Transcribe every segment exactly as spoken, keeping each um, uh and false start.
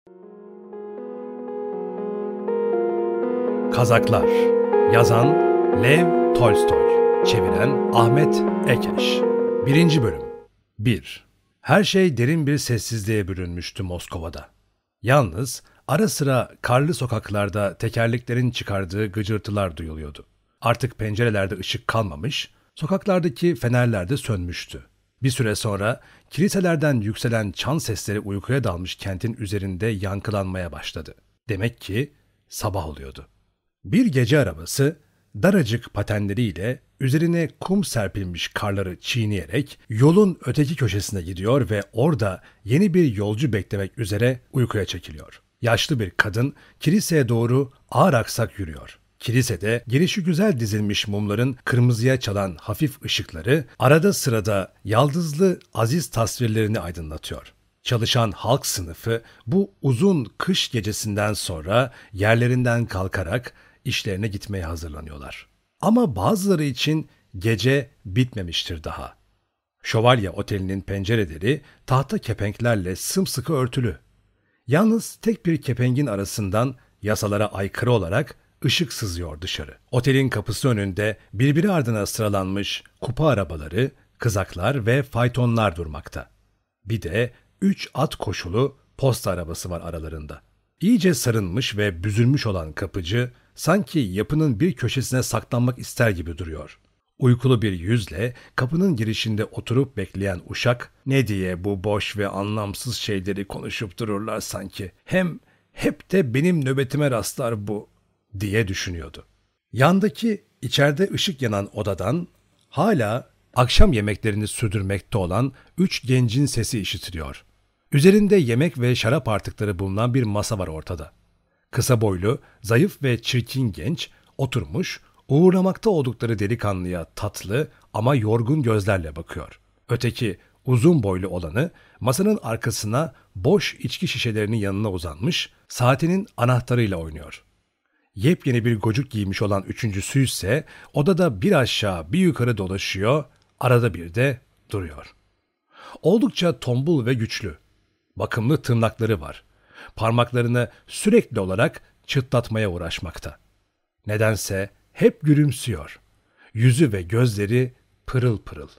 Kazaklar. Yazan Lev Tolstoy. Çeviren Ahmet Ekeş. Birinci Bölüm. bir. Her şey derin bir sessizliğe bürünmüştü Moskova'da. Yalnız ara sıra karlı sokaklarda tekerleklerin çıkardığı gıcırtılar duyuluyordu. Artık pencerelerde ışık kalmamış, sokaklardaki fenerler de sönmüştü. Bir süre sonra kiliselerden yükselen çan sesleri uykuya dalmış kentin üzerinde yankılanmaya başladı. Demek ki sabah oluyordu. Bir gece arabası daracık patenleriyle üzerine kum serpilmiş karları çiğneyerek yolun öteki köşesine gidiyor ve orada yeni bir yolcu beklemek üzere uykuya çekiliyor. Yaşlı bir kadın kiliseye doğru ağır aksak yürüyor. Kilisede gelişigüzel dizilmiş mumların kırmızıya çalan hafif ışıkları arada sırada yaldızlı aziz tasvirlerini aydınlatıyor. Çalışan halk sınıfı bu uzun kış gecesinden sonra yerlerinden kalkarak işlerine gitmeye hazırlanıyorlar. Ama bazıları için gece bitmemiştir daha. Şövalye Oteli'nin pencereleri tahta kepenklerle sımsıkı örtülü. Yalnız tek bir kepengin arasından yasalara aykırı olarak ışık sızıyor dışarı. Otelin kapısı önünde birbiri ardına sıralanmış kupa arabaları, kızaklar ve faytonlar durmakta. Bir de üç at koşulu posta arabası var aralarında. İyice sarınmış ve büzülmüş olan kapıcı sanki yapının bir köşesine saklanmak ister gibi duruyor. Uykulu bir yüzle kapının girişinde oturup bekleyen uşak, ne diye bu boş ve anlamsız şeyleri konuşup dururlar sanki, hem hep de benim nöbetime rastlar bu, diye düşünüyordu. Yandaki içeride ışık yanan odadan hala akşam yemeklerini sürdürmekte olan üç gencin sesi işitiliyor. Üzerinde yemek ve şarap artıkları bulunan bir masa var ortada. Kısa boylu, zayıf ve çirkin genç oturmuş, uğurlamakta oldukları delikanlıya tatlı ama yorgun gözlerle bakıyor. Öteki uzun boylu olanı masanın arkasına boş içki şişelerinin yanına uzanmış, saatinin anahtarıyla oynuyor. Yepyeni bir gocuk giymiş olan üçüncüsü ise odada bir aşağı bir yukarı dolaşıyor, arada bir de duruyor. Oldukça tombul ve güçlü. Bakımlı tırnakları var. Parmaklarını sürekli olarak çıtlatmaya uğraşmakta. Nedense hep gülümsüyor. Yüzü ve gözleri pırıl pırıl.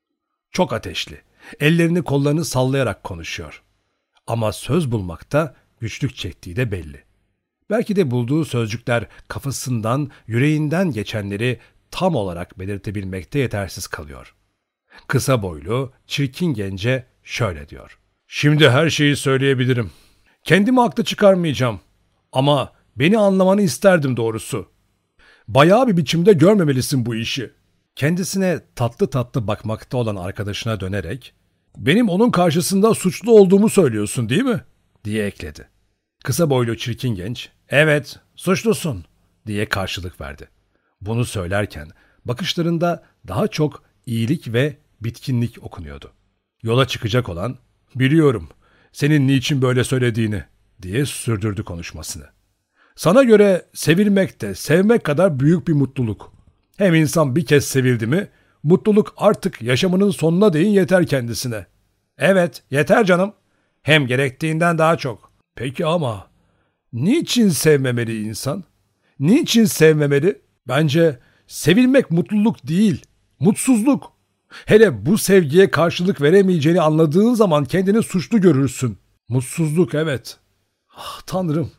Çok ateşli. Ellerini kollarını sallayarak konuşuyor. Ama söz bulmakta güçlük çektiği de belli. Belki de bulduğu sözcükler kafasından, yüreğinden geçenleri tam olarak belirtebilmekte yetersiz kalıyor. Kısa boylu, çirkin gence şöyle diyor. Şimdi her şeyi söyleyebilirim. Kendimi haklı çıkarmayacağım. Ama beni anlamanı isterdim doğrusu. Bayağı bir biçimde görmemelisin bu işi. Kendisine tatlı tatlı bakmakta olan arkadaşına dönerek, benim onun karşısında suçlu olduğumu söylüyorsun değil mi? Diye ekledi. Kısa boylu çirkin genç, evet suçlusun diye karşılık verdi. Bunu söylerken bakışlarında daha çok iyilik ve bitkinlik okunuyordu. Yola çıkacak olan, biliyorum senin niçin böyle söylediğini diye sürdürdü konuşmasını. Sana göre sevilmek de sevmek kadar büyük bir mutluluk. Hem insan bir kez sevildi mi, mutluluk artık yaşamının sonuna değin yeter kendisine. Evet, yeter canım. Hem gerektiğinden daha çok. Peki ama niçin sevmemeli insan? Niçin sevmemeli? Bence sevilmek mutluluk değil, mutsuzluk. Hele bu sevgiye karşılık veremeyeceğini anladığın zaman kendini suçlu görürsün. Mutsuzluk, evet. Ah Tanrım.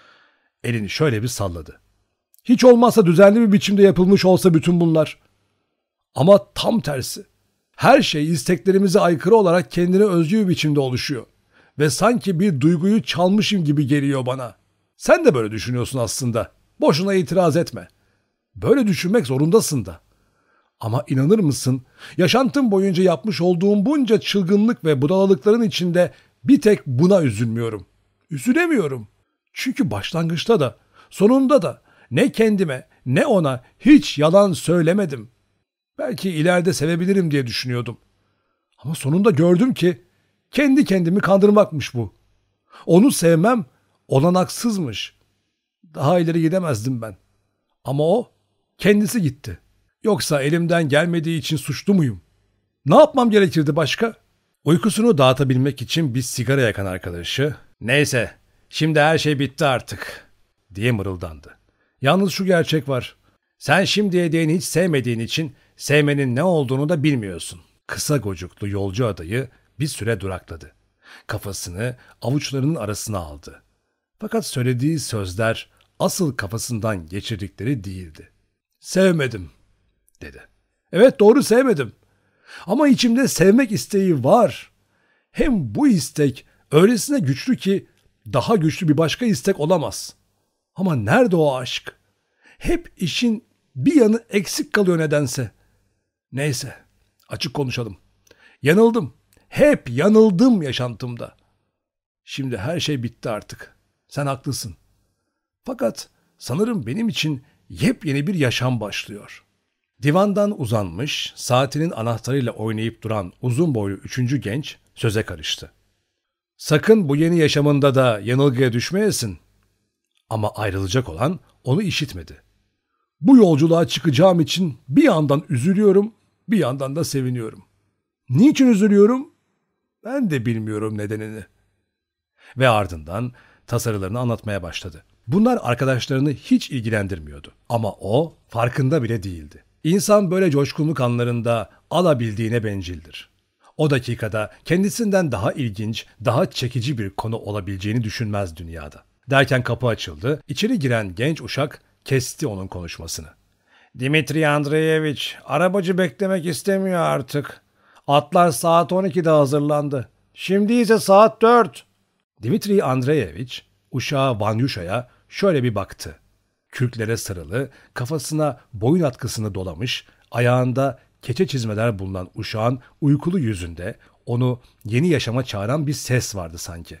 Elini şöyle bir salladı. Hiç olmazsa düzenli bir biçimde yapılmış olsa bütün bunlar. Ama tam tersi. Her şey isteklerimize aykırı olarak kendine özgü bir biçimde oluşuyor. Ve sanki bir duyguyu çalmışım gibi geliyor bana. Sen de böyle düşünüyorsun aslında. Boşuna itiraz etme. Böyle düşünmek zorundasın da. Ama inanır mısın, yaşantım boyunca yapmış olduğum bunca çılgınlık ve budalalıkların içinde bir tek buna üzülmüyorum. Üzülemiyorum. Çünkü başlangıçta da, sonunda da ne kendime ne ona hiç yalan söylemedim. Belki ileride sevebilirim diye düşünüyordum. Ama sonunda gördüm ki kendi kendimi kandırmakmış bu. Onu sevmem olanaksızmış. Daha ileri gidemezdim ben. Ama o kendisi gitti. Yoksa elimden gelmediği için suçlu muyum? Ne yapmam gerekirdi başka? Uykusunu dağıtabilmek için bir sigara yakan arkadaşı, neyse Şimdi her şey bitti artık diye mırıldandı. Yalnız şu gerçek var. Sen şimdiye değin hiç sevmediğin için sevmenin ne olduğunu da bilmiyorsun. Kısa gocuklu yolcu adayı bir süre durakladı. Kafasını avuçlarının arasına aldı. Fakat söylediği sözler asıl kafasından geçirdikleri değildi. Sevmedim dedi. Evet, doğru, sevmedim. Ama içimde sevmek isteği var. Hem bu istek öylesine güçlü ki daha güçlü bir başka istek olamaz. Ama nerede o aşk? Hep işin bir yanı eksik kalıyor nedense. Neyse, açık konuşalım. Yanıldım. Hep yanıldım yaşantımda. Şimdi her şey bitti artık. Sen haklısın. Fakat sanırım benim için yepyeni bir yaşam başlıyor. Divandan uzanmış, saatinin anahtarıyla oynayıp duran uzun boylu üçüncü genç söze karıştı. Sakın bu yeni yaşamında da yanılgıya düşmeyesin. Ama ayrılacak olan onu işitmedi. Bu yolculuğa çıkacağım için bir yandan üzülüyorum, bir yandan da seviniyorum. Niçin üzülüyorum? Ben de bilmiyorum nedenini. Ve ardından tasarılarını anlatmaya başladı. Bunlar arkadaşlarını hiç ilgilendirmiyordu. Ama o farkında bile değildi. İnsan böyle coşkunluk anlarında alabildiğine bencildir. O dakikada kendisinden daha ilginç, daha çekici bir konu olabileceğini düşünmez dünyada. Derken kapı açıldı. İçeri giren genç uşak kesti onun konuşmasını. Dimitri Andreevich, arabacı beklemek istemiyor artık. Atlar saat on ikide hazırlandı. Şimdi ise saat dört. Dimitri Andreevich uşağı Vanyuşa'ya şöyle bir baktı. Kürklere sarılı, kafasına boyun atkısını dolamış, ayağında keçe çizmeler bulunan uşağın uykulu yüzünde onu yeni yaşama çağıran bir ses vardı sanki.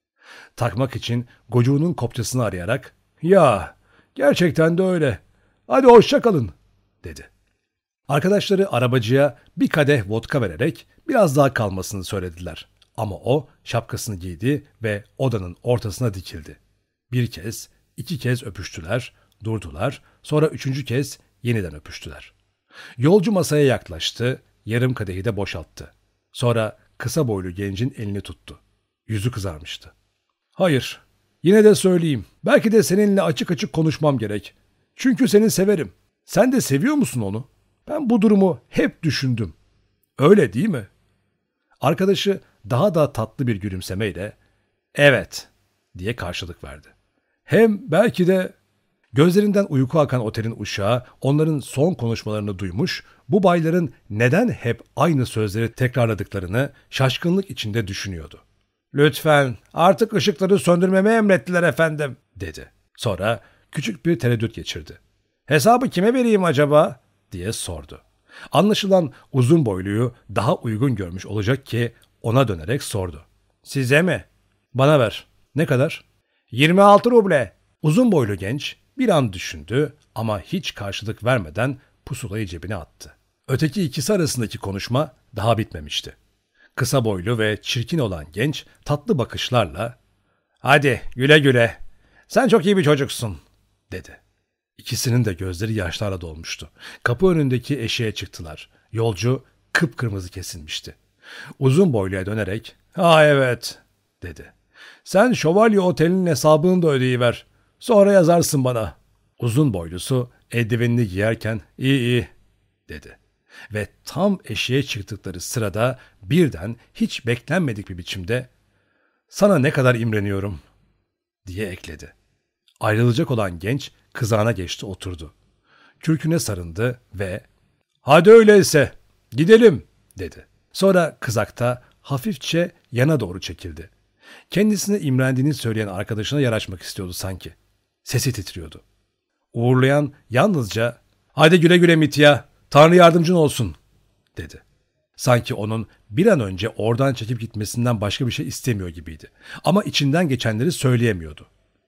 Takmak için gocuğunun kopçasını arayarak ''Ya, gerçekten de öyle. Hadi hoşça kalın.'' dedi. Arkadaşları arabacıya bir kadeh vodka vererek biraz daha kalmasını söylediler. Ama o şapkasını giydi ve odanın ortasına dikildi. Bir kez, iki kez öpüştüler, durdular, sonra üçüncü kez yeniden öpüştüler. Yolcu masaya yaklaştı, yarım kadehi de boşalttı. Sonra kısa boylu gencin elini tuttu. Yüzü kızarmıştı. ''Hayır, yine de söyleyeyim. Belki de seninle açık açık konuşmam gerek. Çünkü seni severim. Sen de seviyor musun onu? Ben bu durumu hep düşündüm. Öyle değil mi?'' Arkadaşı daha da tatlı bir gülümsemeyle ''Evet'' diye karşılık verdi. Hem belki de gözlerinden uyku akan otelin uşağı onların son konuşmalarını duymuş, bu bayların neden hep aynı sözleri tekrarladıklarını şaşkınlık içinde düşünüyordu. ''Lütfen artık ışıkları söndürmemi emrettiler efendim'' dedi. Sonra küçük bir tereddüt geçirdi. ''Hesabı kime vereyim acaba?'' diye sordu. Anlaşılan uzun boyluyu daha uygun görmüş olacak ki ona dönerek sordu. ''Size mi?'' ''Bana ver.'' ''Ne kadar?'' yirmi altı ruble. Uzun boylu genç bir an düşündü ama hiç karşılık vermeden pusulayı cebine attı. Öteki ikisi arasındaki konuşma daha bitmemişti. Kısa boylu ve çirkin olan genç tatlı bakışlarla ''Hadi güle güle, sen çok iyi bir çocuksun'' dedi. İkisinin de gözleri yaşlarla dolmuştu. Kapı önündeki eşeğe çıktılar. Yolcu kıpkırmızı kesilmişti. Uzun boyluya dönerek ''Ha evet'' dedi. ''Sen Şövalye Oteli'nin hesabını da ödeyiver. Sonra yazarsın bana.'' Uzun boylusu eldivenini giyerken ''İyi iyi'' dedi. Ve tam eşeğe çıktıkları sırada birden hiç beklenmedik bir biçimde ''Sana ne kadar imreniyorum'' diye ekledi. Ayrılacak olan genç kızağına geçti oturdu. Kürküne sarındı ve ''Hadi öyleyse gidelim'' dedi. Sonra kızakta hafifçe yana doğru çekildi. Kendisine imrendiğini söyleyen arkadaşına yaraşmak istiyordu sanki. Sesi titriyordu. Uğurlayan yalnızca ''Hadi güle güle Mitya, Tanrı yardımcın olsun'' dedi. Sanki onun bir an önce oradan çekip gitmesinden başka bir şey istemiyor gibiydi. Ama içinden geçenleri söyleyemiyordu.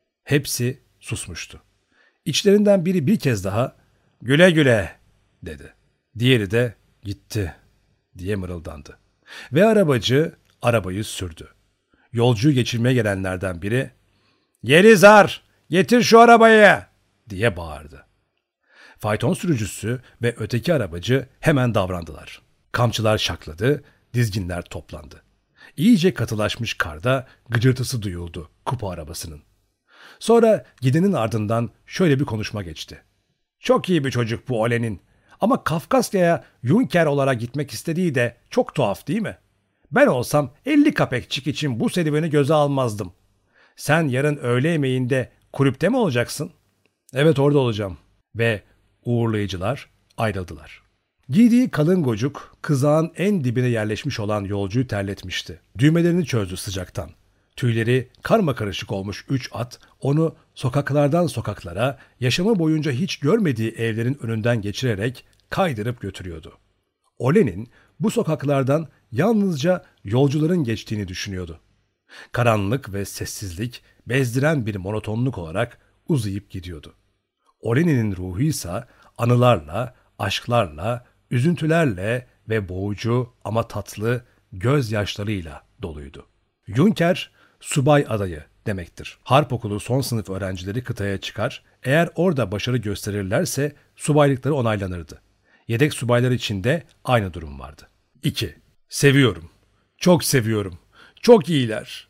Hepsi susmuştu. İçlerinden biri bir kez daha ''Güle güle'' dedi. Diğeri de ''Gitti'' diye mırıldandı. Ve arabacı arabayı sürdü. Yolcuyu geçirmeye gelenlerden biri ''Yelizar, getir şu arabayı'' diye bağırdı. Fayton sürücüsü ve öteki arabacı hemen davrandılar. Kamçılar şakladı, dizginler toplandı. İyice katılaşmış karda gıcırtısı duyuldu kupa arabasının. Sonra gidenin ardından şöyle bir konuşma geçti. Çok iyi bir çocuk bu Olen'in. Ama Kafkasya'ya Yunker olarak gitmek istediği de çok tuhaf değil mi? Ben olsam elli kapekçik için bu serüveni göze almazdım. Sen yarın öğle yemeğinde kulüpte mi olacaksın? Evet, orada olacağım. Ve uğurlayıcılar ayrıldılar. Giydiği kalın gocuk kızağın en dibine yerleşmiş olan yolcuyu terletmişti. Düğmelerini çözdü sıcaktan. Tüyleri karmakarışık olmuş üç at onu sokaklardan sokaklara, yaşamı boyunca hiç görmediği evlerin önünden geçirerek kaydırıp götürüyordu. Olen'in bu sokaklardan yalnızca yolcuların geçtiğini düşünüyordu. Karanlık ve sessizlik bezdiren bir monotonluk olarak uzayıp gidiyordu. Olen'in ruhu ise anılarla, aşklarla, üzüntülerle ve boğucu ama tatlı gözyaşlarıyla doluydu. Yunker, subay adayı demektir. Harp okulu son sınıf öğrencileri kıtaya çıkar, eğer orada başarı gösterirlerse subaylıkları onaylanırdı. Yedek subaylar için de aynı durum vardı. iki. Seviyorum, çok seviyorum, çok iyiler,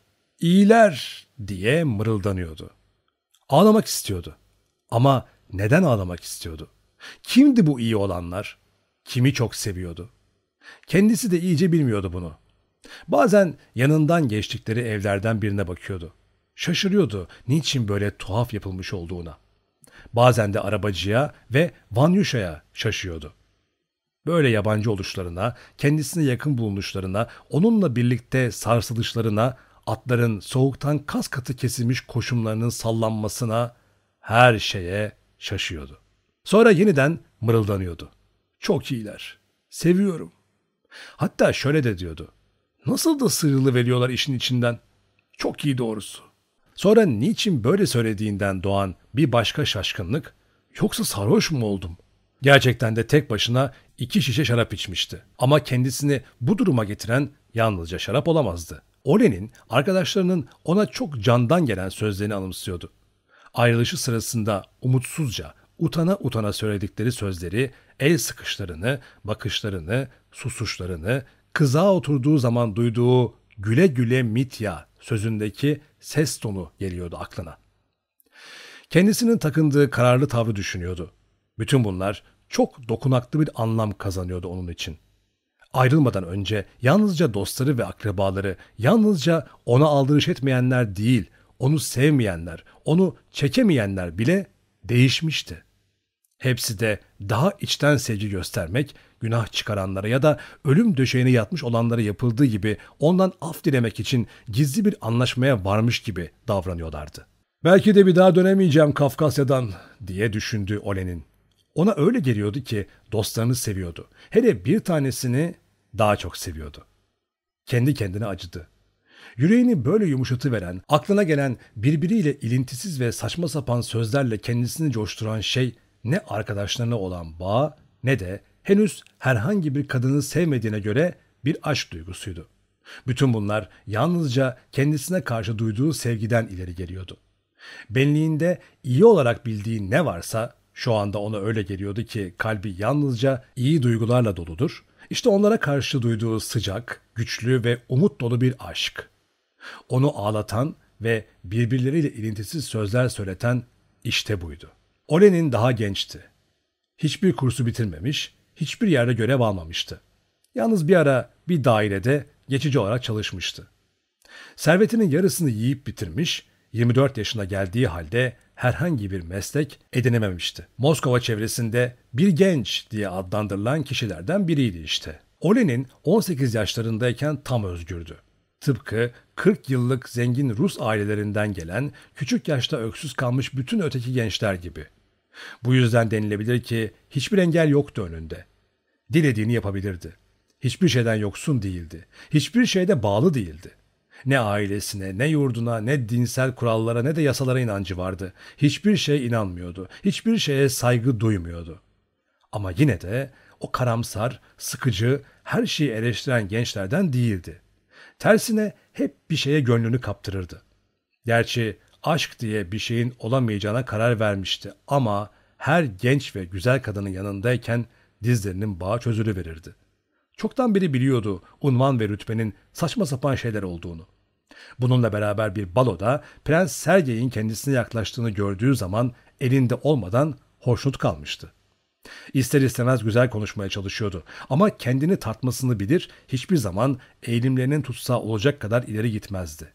iyiler diye mırıldanıyordu. Ağlamak istiyordu. Ama neden ağlamak istiyordu? Kimdi bu iyi olanlar? Kimi çok seviyordu? Kendisi de iyice bilmiyordu bunu. Bazen yanından geçtikleri evlerden birine bakıyordu. Şaşırıyordu niçin böyle tuhaf yapılmış olduğuna. Bazen de arabacıya ve Vanyuşa'ya şaşıyordu. Böyle yabancı oluşlarına, kendisine yakın bulunuşlarına, onunla birlikte sarsılışlarına, atların soğuktan kas katı kesilmiş koşumlarının sallanmasına, her şeye şaşıyordu. Sonra yeniden mırıldanıyordu. Çok iyiler, seviyorum. Hatta şöyle de diyordu. Nasıl da sıyrılıveriyorlar işin içinden. Çok iyi doğrusu. Sonra niçin böyle söylediğinden doğan bir başka şaşkınlık, yoksa sarhoş mu oldum? Gerçekten de tek başına iki şişe şarap içmişti. Ama kendisini bu duruma getiren yalnızca şarap olamazdı. Olen'in arkadaşlarının ona çok candan gelen sözlerini anımsıyordu. Ayrılışı sırasında umutsuzca, utana utana söyledikleri sözleri, el sıkışlarını, bakışlarını, susuşlarını, kızağa oturduğu zaman duyduğu güle güle Mitya sözündeki ses tonu geliyordu aklına. Kendisinin takındığı kararlı tavrı düşünüyordu. Bütün bunlar çok dokunaklı bir anlam kazanıyordu onun için. Ayrılmadan önce yalnızca dostları ve akrabaları, yalnızca ona aldırış etmeyenler değil, onu sevmeyenler, onu çekemeyenler bile değişmişti. Hepsi de daha içten sevgi göstermek, günah çıkaranlara ya da ölüm döşeğine yatmış olanlara yapıldığı gibi ondan af dilemek için gizli bir anlaşmaya varmış gibi davranıyorlardı. Belki de bir daha dönemeyeceğim Kafkasya'dan diye düşündü Olen'in. Ona öyle geliyordu ki dostlarını seviyordu. Hele bir tanesini daha çok seviyordu. Kendi kendine acıdı. Yüreğini böyle yumuşatıveren, aklına gelen birbiriyle ilintisiz ve saçma sapan sözlerle kendisini coşturan şey ne arkadaşlarına olan bağ ne de henüz herhangi bir kadını sevmediğine göre bir aşk duygusuydu. Bütün bunlar yalnızca kendisine karşı duyduğu sevgiden ileri geliyordu. Benliğinde iyi olarak bildiği ne varsa şu anda ona öyle geliyordu ki kalbi yalnızca iyi duygularla doludur. İşte onlara karşı duyduğu sıcak, güçlü ve umut dolu bir aşk. Onu ağlatan ve birbirleriyle ilintisiz sözler söyleten işte buydu. Olen'in daha gençti. Hiçbir kursu bitirmemiş, hiçbir yerde görev almamıştı. Yalnız bir ara bir dairede geçici olarak çalışmıştı. Servetinin yarısını yiyip bitirmiş, yirmi dört yaşına geldiği halde herhangi bir meslek edinememişti. Moskova çevresinde bir genç diye adlandırılan kişilerden biriydi işte. Olen'in on sekiz yaşlarındayken tam özgürdü. Tıpkı kırk yıllık zengin Rus ailelerinden gelen, küçük yaşta öksüz kalmış bütün öteki gençler gibi. Bu yüzden denilebilir ki hiçbir engel yoktu önünde. Dilediğini yapabilirdi. Hiçbir şeyden yoksun değildi. Hiçbir şeyde bağlı değildi. Ne ailesine, ne yurduna, ne dinsel kurallara, ne de yasalara inancı vardı. Hiçbir şeye inanmıyordu. Hiçbir şeye saygı duymuyordu. Ama yine de o karamsar, sıkıcı, her şeyi eleştiren gençlerden değildi. Tersine hep bir şeye gönlünü kaptırırdı. Gerçi aşk diye bir şeyin olamayacağına karar vermişti ama her genç ve güzel kadının yanındayken dizlerinin bağı çözülüverirdi. Çoktan beri biliyordu unvan ve rütbenin saçma sapan şeyler olduğunu. Bununla beraber bir baloda Prens Sergey'in kendisine yaklaştığını gördüğü zaman elinde olmadan hoşnut kalmıştı. İster istemez güzel konuşmaya çalışıyordu ama kendini tartmasını bilir, hiçbir zaman eğilimlerinin tutsağı olacak kadar ileri gitmezdi.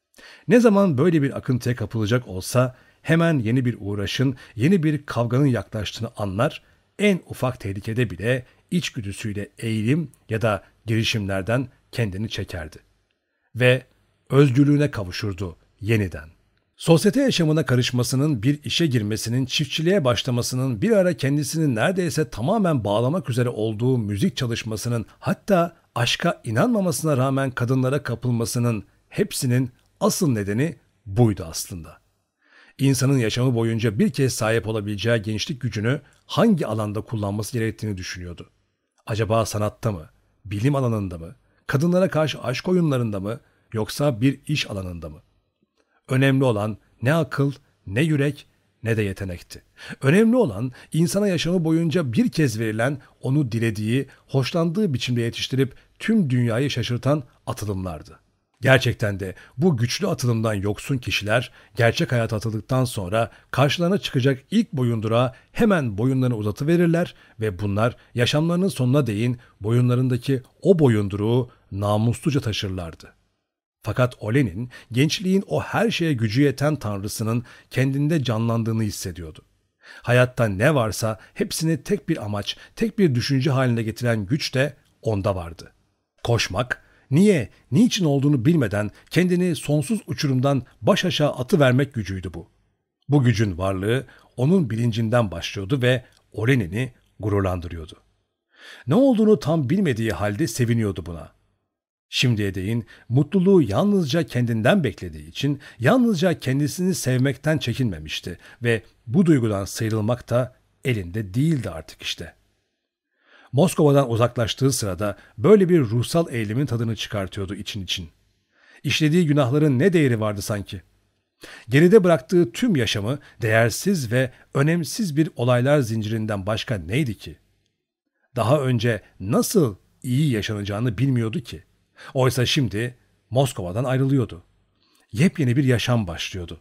Ne zaman böyle bir akıntıya kapılacak olsa hemen yeni bir uğraşın, yeni bir kavganın yaklaştığını anlar, en ufak tehlikede bile içgüdüsüyle eğilim ya da girişimlerden kendini çekerdi. Ve özgürlüğüne kavuşurdu yeniden. Sosyete yaşamına karışmasının, bir işe girmesinin, çiftçiliğe başlamasının, bir ara kendisini neredeyse tamamen bağlamak üzere olduğu müzik çalışmasının, hatta aşka inanmamasına rağmen kadınlara kapılmasının hepsinin asıl nedeni buydu aslında. İnsanın yaşamı boyunca bir kez sahip olabileceği gençlik gücünü hangi alanda kullanması gerektiğini düşünüyordu. Acaba sanatta mı, bilim alanında mı, kadınlara karşı aşk oyunlarında mı, yoksa bir iş alanında mı? Önemli olan ne akıl, ne yürek, ne de yetenekti. Önemli olan insana yaşamı boyunca bir kez verilen, onu dilediği, hoşlandığı biçimde yetiştirip tüm dünyayı şaşırtan atılımlardı. Gerçekten de bu güçlü atılımdan yoksun kişiler gerçek hayata atıldıktan sonra karşılarına çıkacak ilk boyundurağa hemen boyunlarını uzatıverirler ve bunlar yaşamlarının sonuna değin boyunlarındaki o boyunduruğu namusluca taşırlardı. Fakat Olenin gençliğin o her şeye gücü yeten tanrısının kendinde canlandığını hissediyordu. Hayatta ne varsa hepsini tek bir amaç, tek bir düşünce haline getiren güç de onda vardı. Koşmak, niye, niçin olduğunu bilmeden kendini sonsuz uçurumdan baş aşağı atıvermek gücüydü bu. Bu gücün varlığı onun bilincinden başlıyordu ve Olenin'i gururlandırıyordu. Ne olduğunu tam bilmediği halde seviniyordu buna. Şimdiye değin mutluluğu yalnızca kendinden beklediği için yalnızca kendisini sevmekten çekinmemişti ve bu duygudan sıyrılmak da elinde değildi artık işte. Moskova'dan uzaklaştığı sırada böyle bir ruhsal eğilimin tadını çıkartıyordu için için. İşlediği günahların ne değeri vardı sanki? Geride bıraktığı tüm yaşamı değersiz ve önemsiz bir olaylar zincirinden başka neydi ki? Daha önce nasıl iyi yaşanacağını bilmiyordu ki. Oysa şimdi Moskova'dan ayrılıyordu. Yepyeni bir yaşam başlıyordu.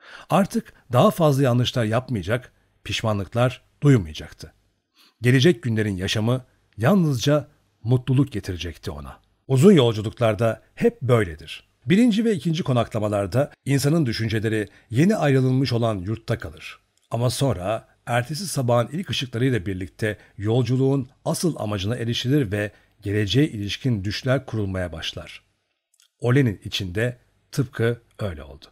Artık daha fazla yanlışlar yapmayacak, pişmanlıklar duymayacaktı. Gelecek günlerin yaşamı yalnızca mutluluk getirecekti ona. Uzun yolculuklarda hep böyledir. Birinci ve ikinci konaklamalarda insanın düşünceleri yeni ayrılmış olan yurtta kalır. Ama sonra ertesi sabahın ilk ışıklarıyla birlikte yolculuğun asıl amacına erişilir ve geleceğe ilişkin düşler kurulmaya başlar. Olenin içinde tıpkı öyle oldu.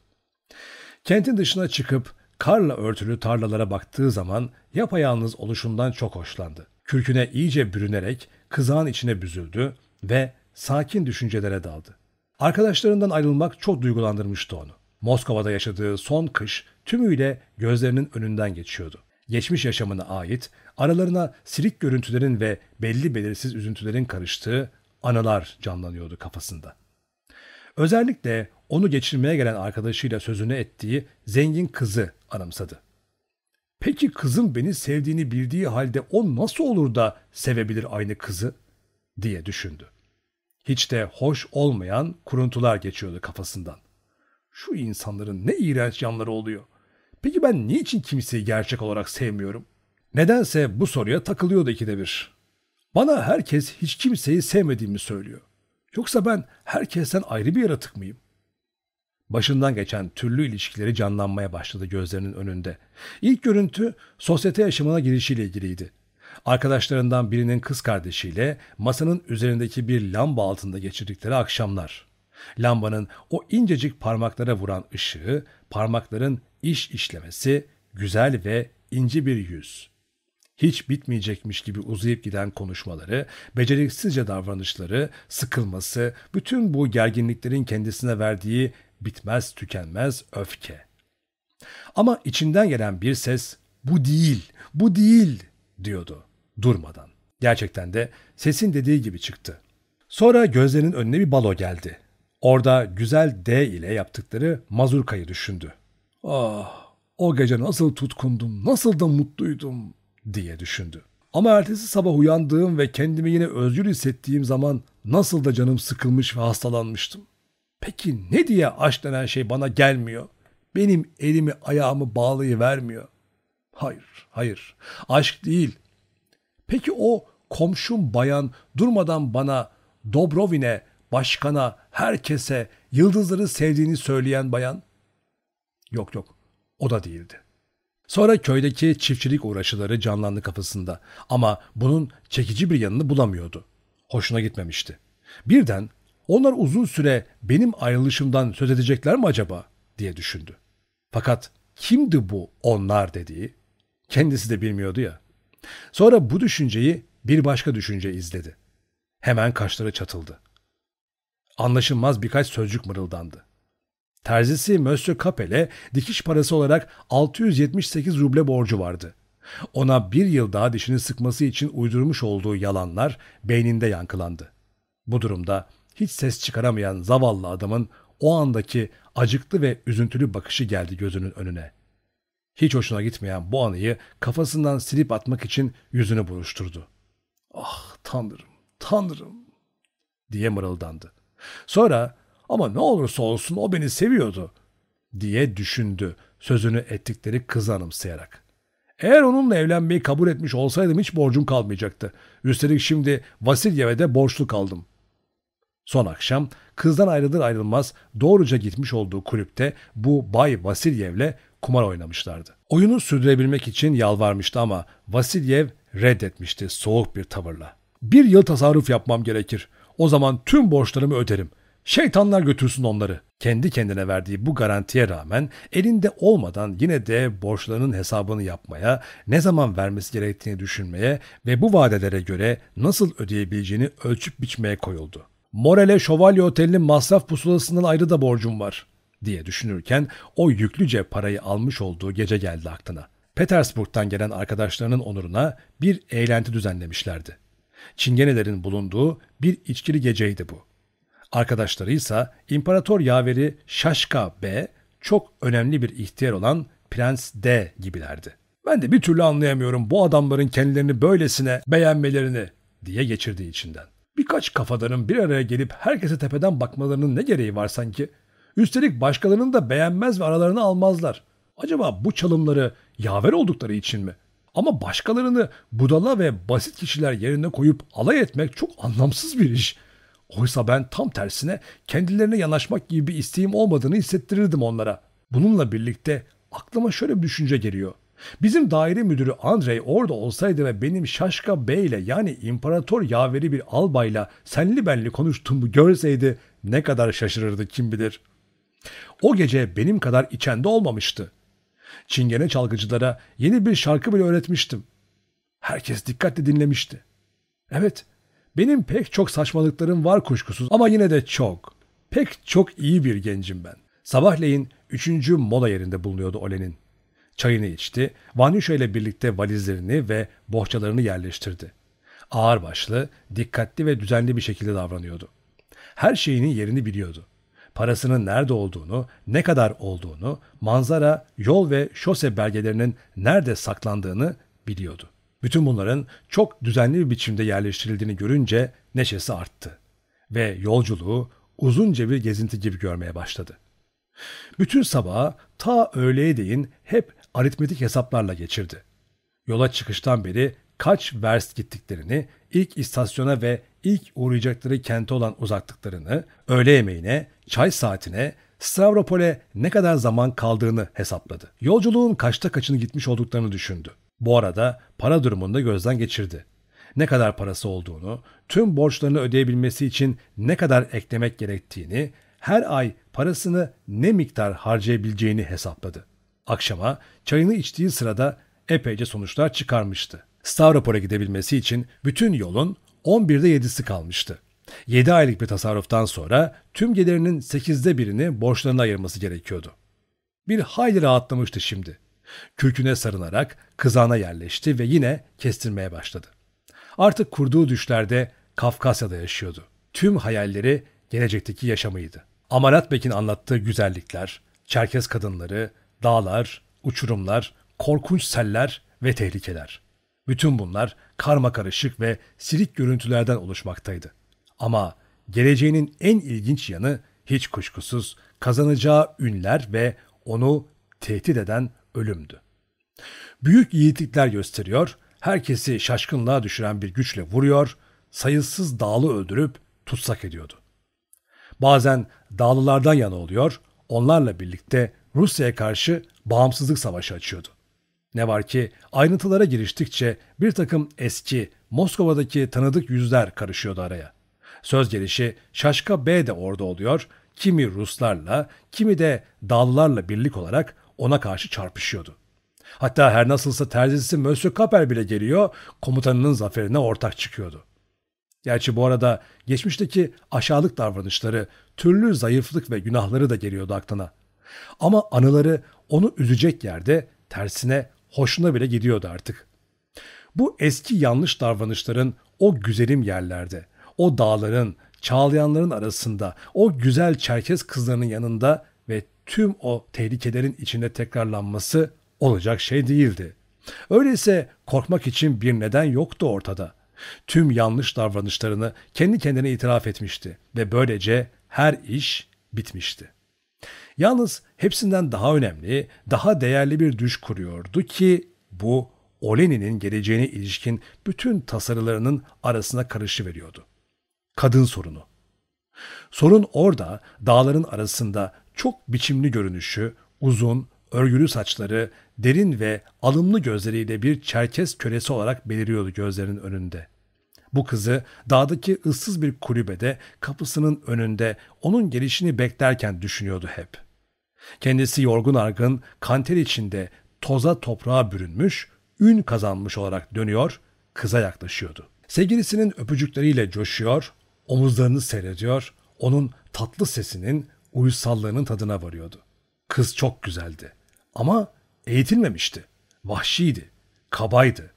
Kentin dışına çıkıp karla örtülü tarlalara baktığı zaman yapayalnız oluşundan çok hoşlandı. Kürküne iyice bürünerek kızağın içine büzüldü ve sakin düşüncelere daldı. Arkadaşlarından ayrılmak çok duygulandırmıştı onu. Moskova'da yaşadığı son kış tümüyle gözlerinin önünden geçiyordu. Geçmiş yaşamına ait, aralarına silik görüntülerin ve belli belirsiz üzüntülerin karıştığı anılar canlanıyordu kafasında. Özellikle onu geçirmeye gelen arkadaşıyla sözünü ettiği zengin kızı anımsadı. Peki kızım beni sevdiğini bildiği halde o nasıl olur da sevebilir aynı kızı diye düşündü. Hiç de hoş olmayan kuruntular geçiyordu kafasından. Şu insanların ne iğrenç yanları oluyor. Peki ben niçin kimseyi gerçek olarak sevmiyorum? Nedense bu soruya takılıyordu ikide bir. Bana herkes hiç kimseyi sevmediğimi söylüyor. Yoksa ben herkesten ayrı bir yaratık mıyım? Başından geçen türlü ilişkileri canlanmaya başladı gözlerinin önünde. İlk görüntü sosyete yaşamına girişiyle ilgiliydi. Arkadaşlarından birinin kız kardeşiyle masanın üzerindeki bir lamba altında geçirdikleri akşamlar. Lambanın o incecik parmaklara vuran ışığı, parmakların iş işlemesi, güzel ve ince bir yüz. Hiç bitmeyecekmiş gibi uzayıp giden konuşmaları, beceriksizce davranışları, sıkılması, bütün bu gerginliklerin kendisine verdiği bitmez tükenmez öfke. Ama içinden gelen bir ses, bu değil, bu değil diyordu durmadan. Gerçekten de sesin dediği gibi çıktı. Sonra gözlerinin önüne bir balo geldi. Orada güzel D ile yaptıkları mazurkayı düşündü. Ah, o gece nasıl tutkundum, nasıl da mutluydum diye düşündü. Ama ertesi sabah uyandığım ve kendimi yine özgür hissettiğim zaman nasıl da canım sıkılmış ve hastalanmıştım. Peki ne diye aşk denen şey bana gelmiyor? Benim elimi ayağımı bağlayıvermiyor. Hayır, hayır. Aşk değil. Peki o komşum bayan durmadan bana, Dobrovin'e, başkana, herkese yıldızları sevdiğini söyleyen bayan? Yok yok, o da değildi. Sonra köydeki çiftçilik uğraşıları canlandı kafasında ama bunun çekici bir yanını bulamıyordu. Hoşuna gitmemişti. Birden onlar uzun süre benim ayrılışımdan söz edecekler mi acaba diye düşündü. Fakat kimdi bu onlar dediği? Kendisi de bilmiyordu ya. Sonra bu düşünceyi bir başka düşünce izledi. Hemen kaşları çatıldı. Anlaşılmaz birkaç sözcük mırıldandı. Terzisi Monsieur Capel'e dikiş parası olarak altı yüz yetmiş sekiz ruble borcu vardı. Ona bir yıl daha dişini sıkması için uydurmuş olduğu yalanlar beyninde yankılandı. Bu durumda hiç ses çıkaramayan zavallı adamın o andaki acıklı ve üzüntülü bakışı geldi gözünün önüne. Hiç hoşuna gitmeyen bu anıyı kafasından silip atmak için yüzünü buruşturdu. "Ah Tanrım, Tanrım!" diye mırıldandı. Sonra "Ama ne olursa olsun o beni seviyordu" diye düşündü sözünü ettikleri kızı anımsayarak. "Eğer onunla evlenmeyi kabul etmiş olsaydım hiç borcum kalmayacaktı. Üstelik şimdi Vasilyev'e de borçlu kaldım." Son akşam kızdan ayrılır ayrılmaz doğruca gitmiş olduğu kulüpte bu Bay Vasilyev'le kumar oynamışlardı. Oyunu sürdürebilmek için yalvarmıştı ama Vasilyev reddetmişti soğuk bir tavırla. "Bir yıl tasarruf yapmam gerekir. O zaman tüm borçlarımı öderim. Şeytanlar götürsün onları." Kendi kendine verdiği bu garantiye rağmen elinde olmadan yine de borçlarının hesabını yapmaya, ne zaman vermesi gerektiğini düşünmeye ve bu vadelere göre nasıl ödeyebileceğini ölçüp biçmeye koyuldu. "Morel'e Şövalye Oteli'nin masraf pusulasından ayrı da borcum var" diye düşünürken o yüklüce parayı almış olduğu gece geldi aklına. Petersburg'dan gelen arkadaşlarının onuruna bir eğlenti düzenlemişlerdi. Çingenelerin bulunduğu bir içkili geceydi bu. Arkadaşları ise İmparator yaveri Şaşka B, çok önemli bir ihtiyar olan Prens D gibilerdi. "Ben de bir türlü anlayamıyorum bu adamların kendilerini böylesine beğenmelerini" diye geçirdiği içinden. "Birkaç kafadarın bir araya gelip herkese tepeden bakmalarının ne gereği var sanki? Üstelik başkalarını da beğenmez ve aralarına almazlar. Acaba bu çalımları yaver oldukları için mi? Ama başkalarını budala ve basit kişiler yerine koyup alay etmek çok anlamsız bir iş. Oysa ben tam tersine kendilerine yanaşmak gibi bir isteğim olmadığını hissettirirdim onlara. Bununla birlikte aklıma şöyle bir düşünce geliyor. Bizim daire müdürü Andrei orada olsaydı ve benim Şaşka Bey ile yani imparator yaveri bir albayla senli benli konuştuğumu görseydi ne kadar şaşırırdı kim bilir. O gece benim kadar içende olmamıştı. Çingene çalgıcılara yeni bir şarkı bile öğretmiştim. Herkes dikkatle dinlemişti. Evet, benim pek çok saçmalıklarım var kuşkusuz ama yine de çok, pek çok iyi bir gencim ben." Sabahleyin üçüncü mola yerinde bulunuyordu Olen'in. Çayını içti, Vanyusha ile birlikte valizlerini ve bohçalarını yerleştirdi. Ağırbaşlı, dikkatli ve düzenli bir şekilde davranıyordu. Her şeyinin yerini biliyordu. Parasının nerede olduğunu, ne kadar olduğunu, manzara, yol ve şose belgelerinin nerede saklandığını biliyordu. Bütün bunların çok düzenli bir biçimde yerleştirildiğini görünce neşesi arttı ve yolculuğu uzunca bir gezinti gibi görmeye başladı. Bütün sabahı ta öğleye değin hep aritmetik hesaplarla geçirdi. Yola çıkıştan beri kaç verst gittiklerini, ilk istasyona ve ilk uğrayacakları kente olan uzaklıklarını, öğle yemeğine, çay saatine, Stavropol'e ne kadar zaman kaldığını hesapladı. Yolculuğun kaçta kaçını gitmiş olduklarını düşündü. Bu arada para durumunu da gözden geçirdi. Ne kadar parası olduğunu, tüm borçlarını ödeyebilmesi için ne kadar eklemek gerektiğini, her ay parasını ne miktar harcayabileceğini hesapladı. Akşama çayını içtiği sırada epeyce sonuçlar çıkarmıştı. Stavropol'e gidebilmesi için bütün yolun on birde yedisi kalmıştı. yedi aylık bir tasarruftan sonra tüm gelirinin sekizde birini borçlarına ayırması gerekiyordu. Bir hayli rahatlamıştı şimdi. Kürküne sarınarak kızağına yerleşti ve yine kestirmeye başladı. Artık kurduğu düşlerde Kafkasya'da yaşıyordu. Tüm hayalleri gelecekteki yaşamıydı. Amarat Bek'in anlattığı güzellikler, Çerkez kadınları, dağlar, uçurumlar, korkunç seller ve tehlikeler. Bütün bunlar karmakarışık ve silik görüntülerden oluşmaktaydı. Ama geleceğinin en ilginç yanı hiç kuşkusuz kazanacağı ünler ve onu tehdit eden ölümdü. Büyük yiğitlikler gösteriyor, herkesi şaşkınlığa düşüren bir güçle vuruyor, sayısız dağlı öldürüp tutsak ediyordu. Bazen dağlılardan yana oluyor, onlarla birlikte Rusya'ya karşı bağımsızlık savaşı açıyordu. Ne var ki ayrıntılara giriştikçe bir takım eski Moskova'daki tanıdık yüzler karışıyordu araya. Söz gelişi Şaşka Bey de orada oluyor, kimi Ruslarla, kimi de Dağlılarla birlik olarak ona karşı çarpışıyordu. Hatta her nasılsa terzisi Monsieur Capel bile geliyor, komutanının zaferine ortak çıkıyordu. Gerçi bu arada geçmişteki aşağılık davranışları, türlü zayıflık ve günahları da geliyordu aklına. Ama anıları onu üzecek yerde tersine hoşuna bile gidiyordu artık. Bu eski yanlış davranışların o güzelim yerlerde, o dağların, çağlayanların arasında, o güzel Çerkez kızlarının yanında ve tüm o tehlikelerin içinde tekrarlanması olacak şey değildi. Öyleyse korkmak için bir neden yoktu ortada. Tüm yanlış davranışlarını kendi kendine itiraf etmişti ve böylece her iş bitmişti. Yalnız hepsinden daha önemli, daha değerli bir düş kuruyordu ki bu Olenin'in geleceğine ilişkin bütün tasarılarının arasına karışıveriyordu. Kadın sorunu. Sorun orada dağların arasında çok biçimli görünüşü, uzun, örgülü saçları, derin ve alımlı gözleriyle bir Çerkez kölesi olarak beliriyordu gözlerinin önünde. Bu kızı dağdaki ıssız bir kulübede kapısının önünde onun gelişini beklerken düşünüyordu hep. Kendisi yorgun argın, kanter içinde toza toprağa bürünmüş, ün kazanmış olarak dönüyor, kıza yaklaşıyordu. Sevgilisinin öpücükleriyle coşuyor, omuzlarını seyrediyor, onun tatlı sesinin, uysallığının tadına varıyordu. Kız çok güzeldi ama eğitilmemişti, vahşiydi, kabaydı.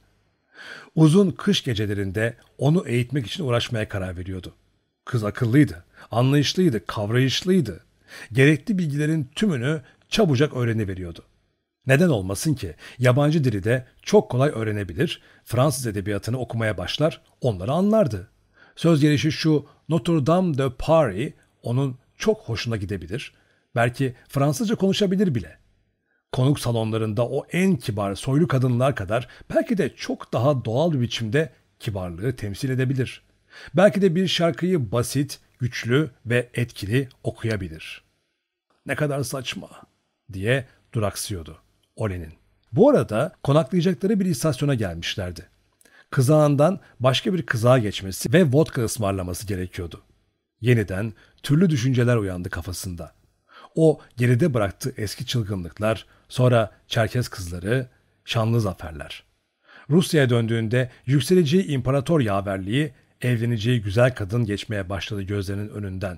Uzun kış gecelerinde onu eğitmek için uğraşmaya karar veriyordu. Kız akıllıydı, anlayışlıydı, kavrayışlıydı. Gerekli bilgilerin tümünü çabucak öğreniveriyordu. Neden olmasın ki yabancı dili de çok kolay öğrenebilir, Fransız edebiyatını okumaya başlar, onları anlardı. Söz gelişi şu Notre Dame de Paris onun çok hoşuna gidebilir, belki Fransızca konuşabilir bile. Konuk salonlarında o en kibar soylu kadınlar kadar belki de çok daha doğal bir biçimde kibarlığı temsil edebilir. Belki de bir şarkıyı basit, güçlü ve etkili okuyabilir. Ne kadar saçma diye duraksıyordu Olenin. Bu arada konaklayacakları bir istasyona gelmişlerdi. Kızağından başka bir kızağa geçmesi ve vodka ısmarlaması gerekiyordu. Yeniden türlü düşünceler uyandı kafasında. O geride bıraktığı eski çılgınlıklar, sonra Çerkez kızları, şanlı zaferler. Rusya'ya döndüğünde yükseleceği imparator yaverliği, evleneceği güzel kadın geçmeye başladı gözlerinin önünden.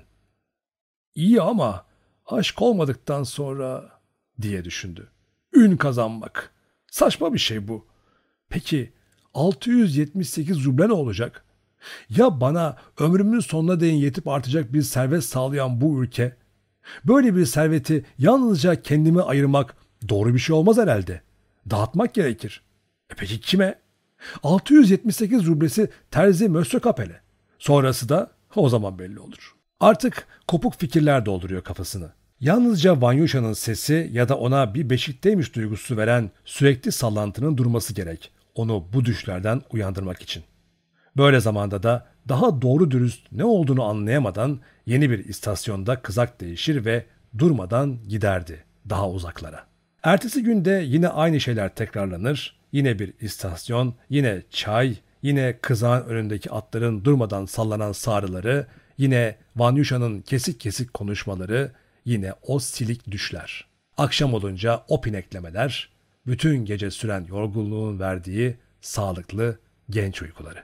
İyi ama aşk olmadıktan sonra diye düşündü. Ün kazanmak. Saçma bir şey bu. Peki altı yüz yetmiş sekiz ruble ne olacak? Ya bana ömrümün sonuna değin yetip artacak bir servet sağlayan bu ülke? Böyle bir serveti yalnızca kendime ayırmak doğru bir şey olmaz herhalde. Dağıtmak gerekir. E peki kime? altı yüz yetmiş sekiz rublesi terzi Monsieur Capel'e. Sonrası da o zaman belli olur. Artık kopuk fikirler dolduruyor kafasını. Yalnızca Vanyusha'nın sesi ya da ona bir beşikteymiş duygusu veren sürekli sallantının durması gerek. Onu bu düşlerden uyandırmak için. Böyle zamanda da daha doğru dürüst ne olduğunu anlayamadan yeni bir istasyonda kızak değişir ve durmadan giderdi daha uzaklara. Ertesi günde yine aynı şeyler tekrarlanır. Yine bir istasyon, yine çay, yine kızağın önündeki atların durmadan sallanan sarıları, yine Vanyusha'nın kesik kesik konuşmaları, yine o silik düşler. Akşam olunca o pineklemeler, bütün gece süren yorgunluğun verdiği sağlıklı genç uykuları.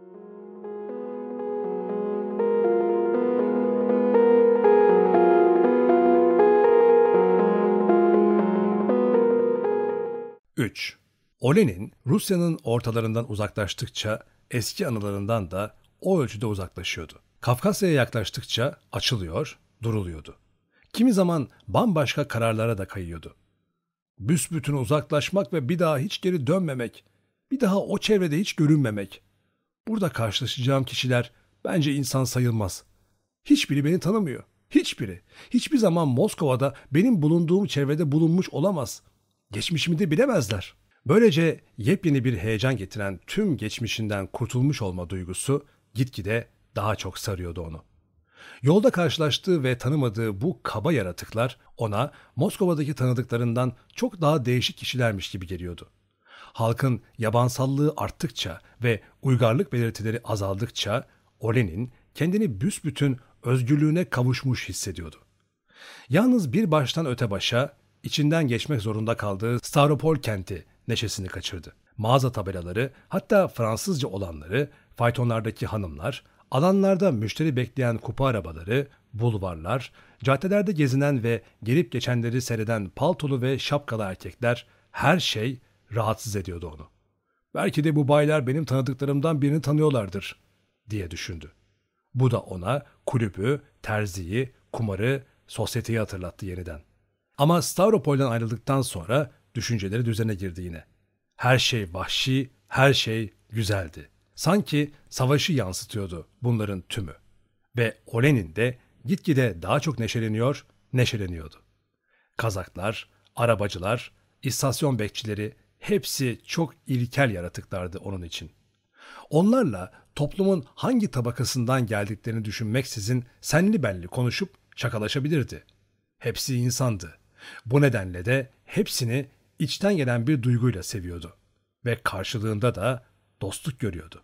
üç. Olenin Rusya'nın ortalarından uzaklaştıkça eski anılarından da o ölçüde uzaklaşıyordu. Kafkasya'ya yaklaştıkça açılıyor, duruluyordu. Kimi zaman bambaşka kararlara da kayıyordu. Büsbütün uzaklaşmak ve bir daha hiç geri dönmemek Bir daha o çevrede hiç görünmemek. Burada karşılaşacağım kişiler bence insan sayılmaz. Hiçbiri beni tanımıyor. Hiçbiri. Hiçbir zaman Moskova'da benim bulunduğum çevrede bulunmuş olamaz. Geçmişimi de bilemezler. Böylece yepyeni bir heyecan getiren tüm geçmişinden kurtulmuş olma duygusu gitgide daha çok sarıyordu onu. Yolda karşılaştığı ve tanımadığı bu kaba yaratıklar ona Moskova'daki tanıdıklarından çok daha değişik kişilermiş gibi geliyordu. Halkın yabansallığı arttıkça ve uygarlık belirtileri azaldıkça Olenin kendini büsbütün özgürlüğüne kavuşmuş hissediyordu. Yalnız bir baştan öte başa içinden geçmek zorunda kaldığı Stavropol kenti neşesini kaçırdı. Mağaza tabelaları, hatta Fransızca olanları, faytonlardaki hanımlar, alanlarda müşteri bekleyen kupa arabaları, bulvarlar, caddelerde gezinen ve gelip geçenleri seyreden paltolu ve şapkalı erkekler, her şey rahatsız ediyordu onu. Belki de bu baylar benim tanıdıklarımdan birini tanıyorlardır diye düşündü. Bu da ona kulübü, terziyi, kumarı, sosyeteyi hatırlattı yeniden. Ama Stavropol'den ayrıldıktan sonra düşünceleri düzene girdi yine. Her şey vahşi, her şey güzeldi. Sanki savaşı yansıtıyordu bunların tümü. Ve Olenin de gitgide daha çok neşeleniyor, neşeleniyordu. Kazaklar, arabacılar, istasyon bekçileri hepsi çok ilkel yaratıklardı onun için. Onlarla toplumun hangi tabakasından geldiklerini düşünmeksizin senli benli konuşup şakalaşabilirdi. Hepsi insandı. Bu nedenle de hepsini içten gelen bir duyguyla seviyordu. Ve karşılığında da dostluk görüyordu.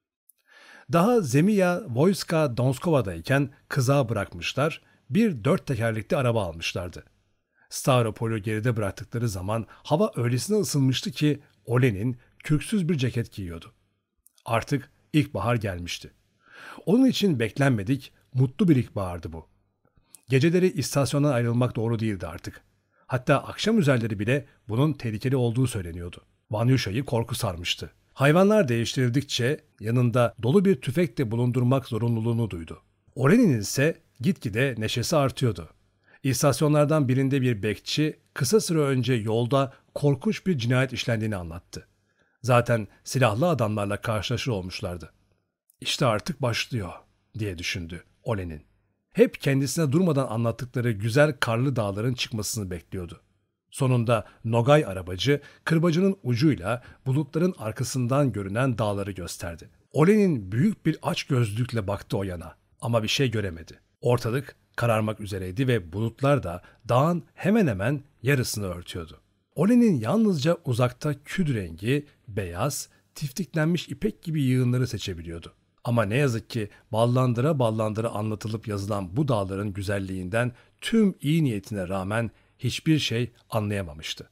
Daha Zemiya Voyska Donskova'dayken kızağı bırakmışlar, bir dört tekerlekli araba almışlardı. Stavropol'ü geride bıraktıkları zaman hava öylesine ısınmıştı ki Olenin kürksüz bir ceket giyiyordu. Artık ilkbahar gelmişti. Onun için beklenmedik, mutlu bir ilkbahardı bu. Geceleri istasyondan ayrılmak doğru değildi artık. Hatta akşam üzerleri bile bunun tehlikeli olduğu söyleniyordu. Vanyusha'yı korku sarmıştı. Hayvanlar değiştirildikçe yanında dolu bir tüfek de bulundurmak zorunluluğunu duydu. Olenin'in ise gitgide neşesi artıyordu. İstasyonlardan birinde bir bekçi kısa süre önce yolda korkunç bir cinayet işlendiğini anlattı. Zaten silahlı adamlarla karşılaşır olmuşlardı. İşte artık başlıyor diye düşündü Olenin. Hep kendisine durmadan anlattıkları güzel karlı dağların çıkmasını bekliyordu. Sonunda Nogay arabacı kırbacının ucuyla bulutların arkasından görünen dağları gösterdi. Olenin büyük bir açgözlülükle baktı o yana ama bir şey göremedi. Ortalık kararmak üzereydi ve bulutlar da dağın hemen hemen yarısını örtüyordu. Olenin yalnızca uzakta kül rengi, beyaz, tiftiklenmiş ipek gibi yığınları seçebiliyordu. Ama ne yazık ki ballandıra ballandıra anlatılıp yazılan bu dağların güzelliğinden tüm iyi niyetine rağmen hiçbir şey anlayamamıştı.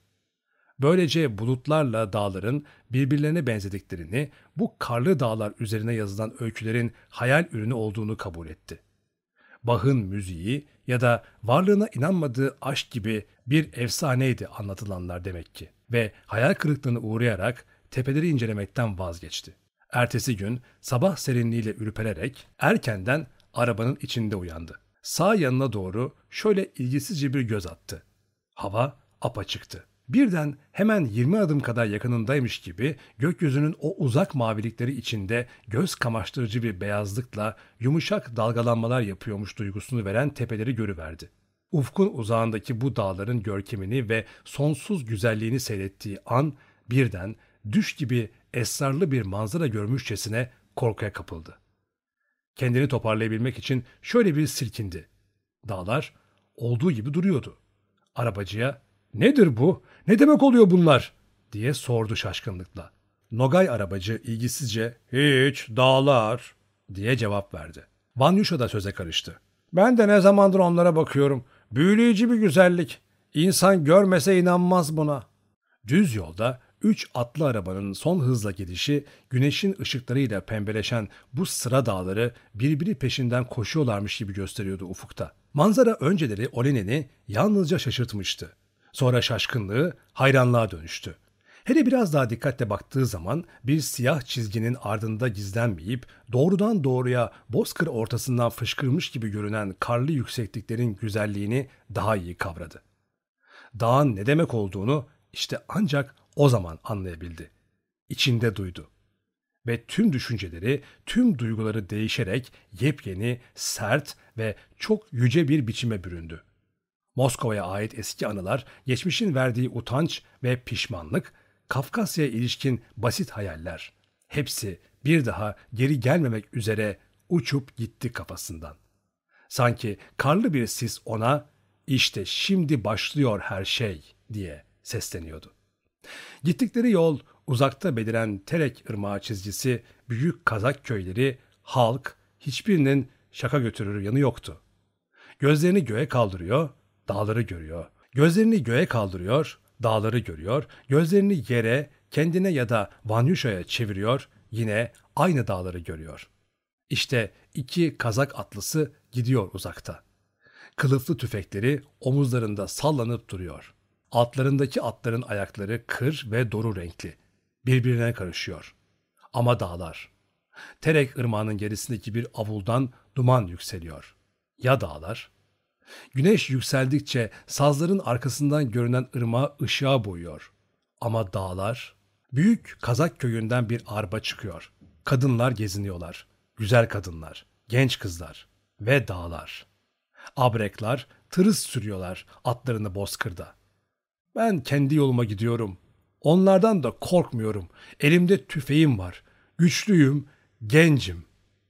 Böylece bulutlarla dağların birbirlerine benzediklerini, bu karlı dağlar üzerine yazılan öykülerin hayal ürünü olduğunu kabul etti. Bach'ın müziği ya da varlığına inanmadığı aşk gibi bir efsaneydi anlatılanlar demek ki ve hayal kırıklığına uğrayarak tepeleri incelemekten vazgeçti. Ertesi gün sabah serinliğiyle ürpererek erkenden arabanın içinde uyandı. Sağ yanına doğru şöyle ilgisizce bir göz attı. Hava apaçıktı. Birden hemen yirmi adım kadar yakınındaymış gibi gökyüzünün o uzak mavilikleri içinde göz kamaştırıcı bir beyazlıkla yumuşak dalgalanmalar yapıyormuş duygusunu veren tepeleri görüverdi. Ufkun uzağındaki bu dağların görkemini ve sonsuz güzelliğini seyrettiği an birden düş gibi esrarlı bir manzara görmüşçesine korkuya kapıldı. Kendini toparlayabilmek için şöyle bir silkindi. Dağlar olduğu gibi duruyordu. Arabacıya "Nedir bu? Ne demek oluyor bunlar?" diye sordu şaşkınlıkla. Nogay arabacı ilgisizce "Hiç, dağlar" diye cevap verdi. Vanyusha da söze karıştı. "Ben de ne zamandır onlara bakıyorum. Büyüleyici bir güzellik. İnsan görmese inanmaz buna." Düz yolda üç atlı arabanın son hızla gidişi, güneşin ışıklarıyla pembeleşen bu sıra dağları birbiri peşinden koşuyorlarmış gibi gösteriyordu ufukta. Manzara önceleri Olenin'i yalnızca şaşırtmıştı. Sonra şaşkınlığı hayranlığa dönüştü. Hele biraz daha dikkatle baktığı zaman bir siyah çizginin ardında gizlenmeyip doğrudan doğruya bozkır ortasından fışkırmış gibi görünen karlı yüksekliklerin güzelliğini daha iyi kavradı. Dağın ne demek olduğunu işte ancak o zaman anlayabildi. içinde duydu. Ve tüm düşünceleri, tüm duyguları değişerek yepyeni, sert ve çok yüce bir biçime büründü. Moskova'ya ait eski anılar, geçmişin verdiği utanç ve pişmanlık, Kafkasya'ya ilişkin basit hayaller, hepsi bir daha geri gelmemek üzere uçup gitti kafasından. Sanki karlı bir sis ona, işte şimdi başlıyor her şey diye sesleniyordu. Gittikleri yol, uzakta beliren Terek Irmağı çizgisi, büyük Kazak köyleri, halk, hiçbirinin şaka götürür yanı yoktu. Gözlerini göğe kaldırıyor, dağları görüyor. Gözlerini göğe kaldırıyor, dağları görüyor. Gözlerini yere, kendine ya da Vanyuşa'ya çeviriyor, yine aynı dağları görüyor. İşte iki Kazak atlısı gidiyor uzakta. Kılıflı tüfekleri omuzlarında sallanıp duruyor. Altlarındaki atların ayakları kır ve doru renkli. Birbirine karışıyor. Ama dağlar. Terek Irmağı'nın gerisindeki bir avuldan duman yükseliyor. Ya dağlar? Güneş yükseldikçe sazların arkasından görünen ırmağı ışığa boyuyor. Ama dağlar? Büyük Kazak köyünden bir arba çıkıyor. Kadınlar geziniyorlar. Güzel kadınlar, genç kızlar ve dağlar. Abrekler tırıs sürüyorlar atlarını bozkırda. Ben kendi yoluma gidiyorum. Onlardan da korkmuyorum. Elimde tüfeğim var. Güçlüyüm, gencim.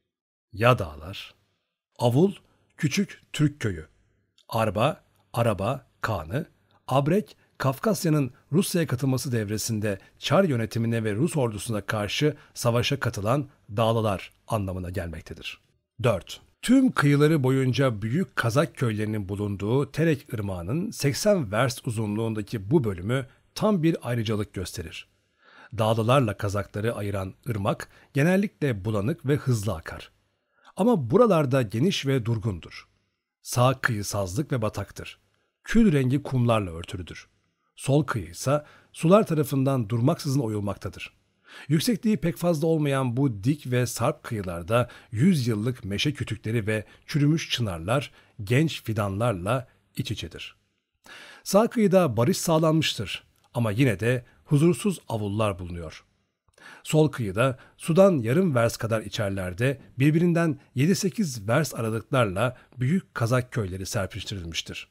Ya dağlar? Avul, küçük Türk köyü. Arba, araba, kanı. Abrek, Kafkasya'nın Rusya'ya katılması devresinde Çar yönetimine ve Rus ordusuna karşı savaşa katılan dağlılar anlamına gelmektedir. dört. Tüm kıyıları boyunca büyük Kazak köylerinin bulunduğu Terek Irmağı'nın seksen verst uzunluğundaki bu bölümü tam bir ayrıcalık gösterir. Dağlılarla Kazakları ayıran ırmak genellikle bulanık ve hızlı akar. Ama buralarda geniş ve durgundur. Sağ kıyı sazlık ve bataktır. Kül rengi kumlarla örtülüdür. Sol kıyı ise sular tarafından durmaksızın oyulmaktadır. Yüksekliği pek fazla olmayan bu dik ve sarp kıyılarda yüz yıllık meşe kütükleri ve çürümüş çınarlar genç fidanlarla iç içedir. Sağ kıyıda barış sağlanmıştır ama yine de huzursuz avullar bulunuyor. Sol kıyıda sudan yarım vers kadar içerlerde birbirinden yedi sekiz vers aralıklarla büyük Kazak köyleri serpiştirilmiştir.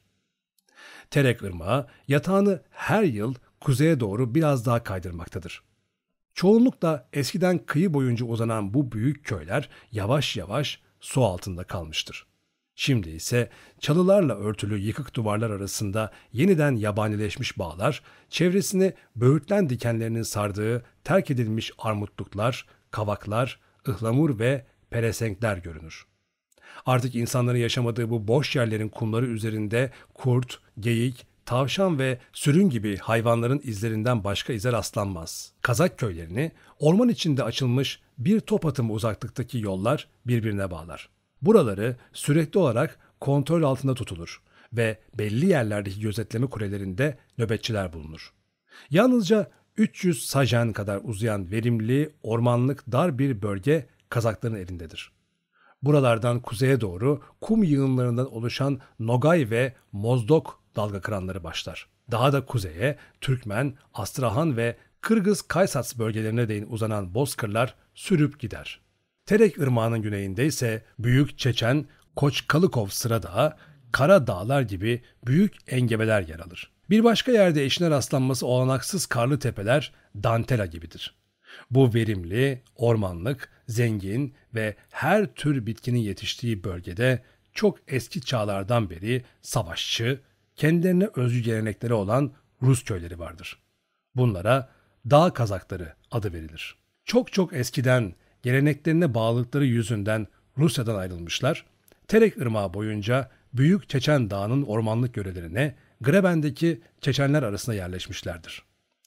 Terek Irmağı yatağını her yıl kuzeye doğru biraz daha kaydırmaktadır. Çoğunlukla eskiden kıyı boyunca uzanan bu büyük köyler yavaş yavaş su altında kalmıştır. Şimdi ise çalılarla örtülü yıkık duvarlar arasında yeniden yabanileşmiş bağlar, çevresini böğürtlen dikenlerinin sardığı terk edilmiş armutluklar, kavaklar, ıhlamur ve peresenkler görünür. Artık insanların yaşamadığı bu boş yerlerin kumları üzerinde kurt, geyik, tavşan ve sürün gibi hayvanların izlerinden başka ize rastlanmaz. Kazak köylerini orman içinde açılmış bir top atımı uzaklıktaki yollar birbirine bağlar. Buraları sürekli olarak kontrol altında tutulur ve belli yerlerdeki gözetleme kulelerinde nöbetçiler bulunur. Yalnızca üç yüz sajen kadar uzayan verimli, ormanlık dar bir bölge Kazakların elindedir. Buralardan kuzeye doğru kum yığınlarından oluşan Nogay ve Mozdok dalga kıranları başlar. Daha da kuzeye Türkmen, Astrahan ve Kırgız-Kaysats bölgelerine değin uzanan bozkırlar sürüp gider. Terek Irmağı'nın güneyinde ise Büyük Çeçen, Koçkalıkov Sıradağı, Kara Dağlar gibi büyük engebeler yer alır. Bir başka yerde eşine rastlanması olanaksız karlı tepeler Dantela gibidir. Bu verimli, ormanlık, zengin ve her tür bitkinin yetiştiği bölgede çok eski çağlardan beri savaşçı, kendilerine özgü gelenekleri olan Rus köyleri vardır. Bunlara Dağ Kazakları adı verilir. Çok çok eskiden geleneklerine bağlılıkları yüzünden Rusya'dan ayrılmışlar, Terek Irmağı boyunca Büyük Çeçen Dağı'nın ormanlık yörelerine Greben'deki Çeçenler arasında yerleşmişlerdir.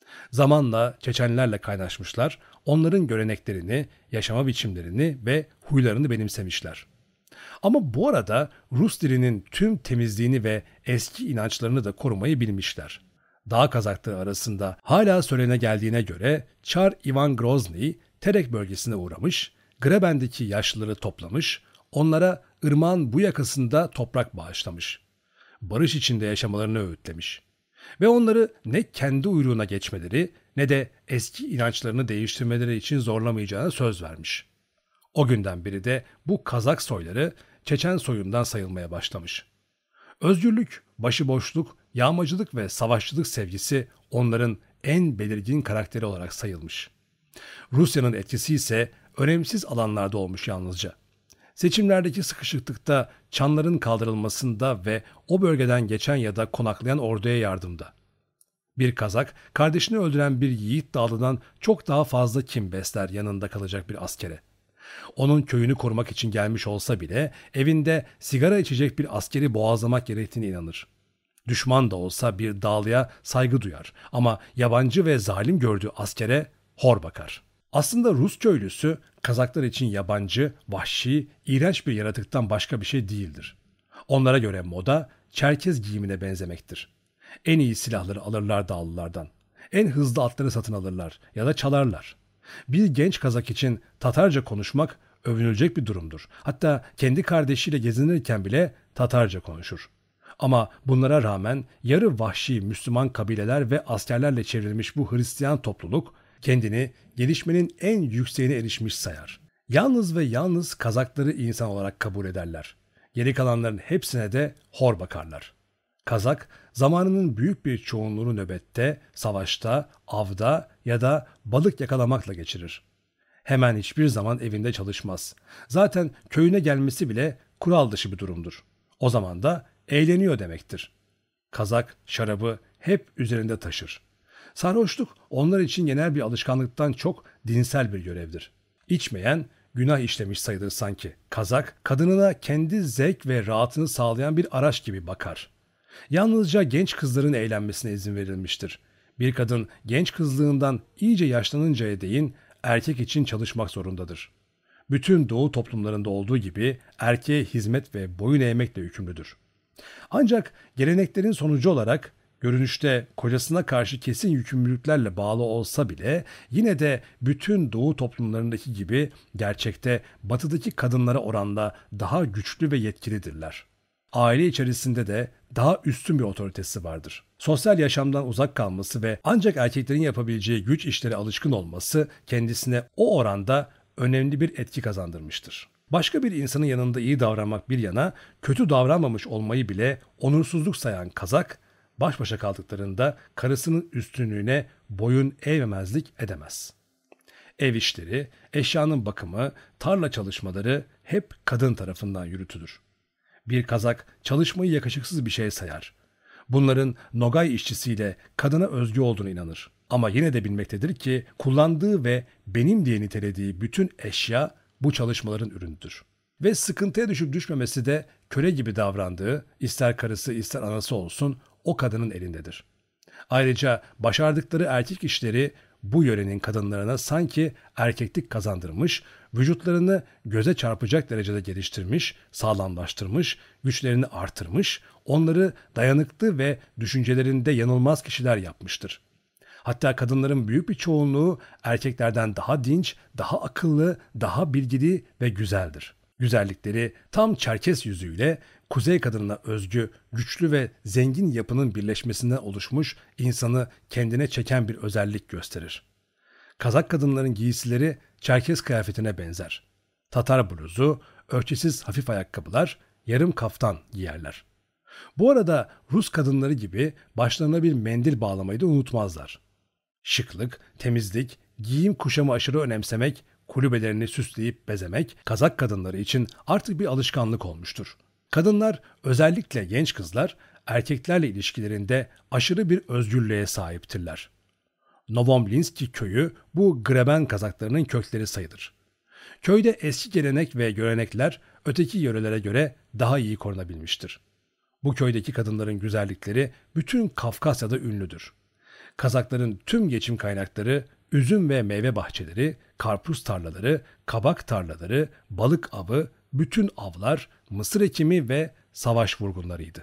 Zamanla Çeçenlerle kaynaşmışlar, onların göreneklerini, yaşama biçimlerini ve huylarını benimsemişler. Ama bu arada Rus dilinin tüm temizliğini ve eski inançlarını da korumayı bilmişler. Dağ Kazakları arasında hala söylene geldiğine göre Çar Ivan Grozny Terek bölgesine uğramış, Greben'deki yaşlıları toplamış, onlara ırmağın bu yakasında toprak bağışlamış. Barış içinde yaşamalarını öğütlemiş. Ve onları ne kendi uyruğuna geçmeleri ne de eski inançlarını değiştirmeleri için zorlamayacağına söz vermiş. O günden beri de bu Kazak soyları Çeçen soyundan sayılmaya başlamış. Özgürlük, başıboşluk, yağmacılık ve savaşçılık sevgisi onların en belirgin karakteri olarak sayılmış. Rusya'nın etkisi ise önemsiz alanlarda olmuş yalnızca. Seçimlerdeki sıkışıklıkta çanların kaldırılmasında ve o bölgeden geçen ya da konaklayan orduya yardımda. Bir Kazak, kardeşini öldüren bir yiğit dağlıdan çok daha fazla kin besler yanında kalacak bir askere. Onun köyünü korumak için gelmiş olsa bile evinde sigara içecek bir askeri boğazlamak gerektiğine inanır. Düşman da olsa bir dağlıya saygı duyar ama yabancı ve zalim gördüğü askere hor bakar. Aslında Rus köylüsü Kazaklar için yabancı, vahşi, iğrenç bir yaratıktan başka bir şey değildir. Onlara göre moda Çerkez giyimine benzemektir. En iyi silahları alırlar dağlılardan. En hızlı atları satın alırlar ya da çalarlar. Bir genç Kazak için Tatarca konuşmak övünülecek bir durumdur. Hatta kendi kardeşiyle gezinirken bile Tatarca konuşur. Ama bunlara rağmen yarı vahşi Müslüman kabileler ve askerlerle çevrilmiş bu Hristiyan topluluk kendini gelişmenin en yükseğine erişmiş sayar. Yalnız ve yalnız Kazakları insan olarak kabul ederler. Geri kalanların hepsine de hor bakarlar. Kazak, zamanının büyük bir çoğunluğunu nöbette, savaşta, avda ya da balık yakalamakla geçirir. Hemen hiçbir zaman evinde çalışmaz. Zaten köyüne gelmesi bile kural dışı bir durumdur. O zaman da eğleniyor demektir. Kazak, şarabı hep üzerinde taşır. Sarhoşluk onlar için genel bir alışkanlıktan çok dinsel bir görevdir. İçmeyen günah işlemiş sayılır sanki. Kazak, kadınına kendi zevk ve rahatını sağlayan bir araç gibi bakar. Yalnızca genç kızların eğlenmesine izin verilmiştir. Bir kadın genç kızlığından iyice yaşlanıncaya değin erkek için çalışmak zorundadır. Bütün Doğu toplumlarında olduğu gibi erkeğe hizmet ve boyun eğmekle yükümlüdür. Ancak geleneklerin sonucu olarak görünüşte kocasına karşı kesin yükümlülüklerle bağlı olsa bile yine de bütün Doğu toplumlarındaki gibi gerçekte batıdaki kadınlara oranla daha güçlü ve yetkilidirler. Aile içerisinde de daha üstün bir otoritesi vardır. Sosyal yaşamdan uzak kalması ve ancak erkeklerin yapabileceği güç işlere alışkın olması kendisine o oranda önemli bir etki kazandırmıştır. Başka bir insanın yanında iyi davranmak bir yana kötü davranmamış olmayı bile onursuzluk sayan Kazak, baş başa kaldıklarında karısının üstünlüğüne boyun eğmemezlik edemez. Ev işleri, eşyanın bakımı, tarla çalışmaları hep kadın tarafından yürütülür. Bir Kazak çalışmayı yakışıksız bir şey sayar. Bunların Nogay işçisiyle kadına özgü olduğunu inanır. Ama yine de bilmektedir ki kullandığı ve benim diye nitelediği bütün eşya bu çalışmaların ürünüdür. Ve sıkıntıya düşüp düşmemesi de köle gibi davrandığı, ister karısı ister anası olsun o kadının elindedir. Ayrıca başardıkları erkek işleri bu yörenin kadınlarına sanki erkeklik kazandırmış, vücutlarını göze çarpacak derecede geliştirmiş, sağlamlaştırmış, güçlerini artırmış, onları dayanıklı ve düşüncelerinde yanılmaz kişiler yapmıştır. Hatta kadınların büyük bir çoğunluğu erkeklerden daha dinç, daha akıllı, daha bilgili ve güzeldir. Güzellikleri tam Çerkes yüzüyle kuzey kadınına özgü, güçlü ve zengin yapının birleşmesinden oluşmuş insanı kendine çeken bir özellik gösterir. Kazak kadınların giysileri Çerkes kıyafetine benzer. Tatar bluzu, örtüsüz hafif ayakkabılar, yarım kaftan giyerler. Bu arada Rus kadınları gibi başlarına bir mendil bağlamayı da unutmazlar. Şıklık, temizlik, giyim kuşamı aşırı önemsemek, kulübelerini süsleyip bezemek Kazak kadınları için artık bir alışkanlık olmuştur. Kadınlar, özellikle genç kızlar, erkeklerle ilişkilerinde aşırı bir özgürlüğe sahiptirler. Novomlinski köyü bu Greben Kazaklarının kökleri sayılır. Köyde eski gelenek ve görenekler öteki yörelere göre daha iyi korunabilmiştir. Bu köydeki kadınların güzellikleri bütün Kafkasya'da ünlüdür. Kazakların tüm geçim kaynakları üzüm ve meyve bahçeleri, karpuz tarlaları, kabak tarlaları, balık avı, bütün avlar, mısır ekimi ve savaş vurgunlarıydı.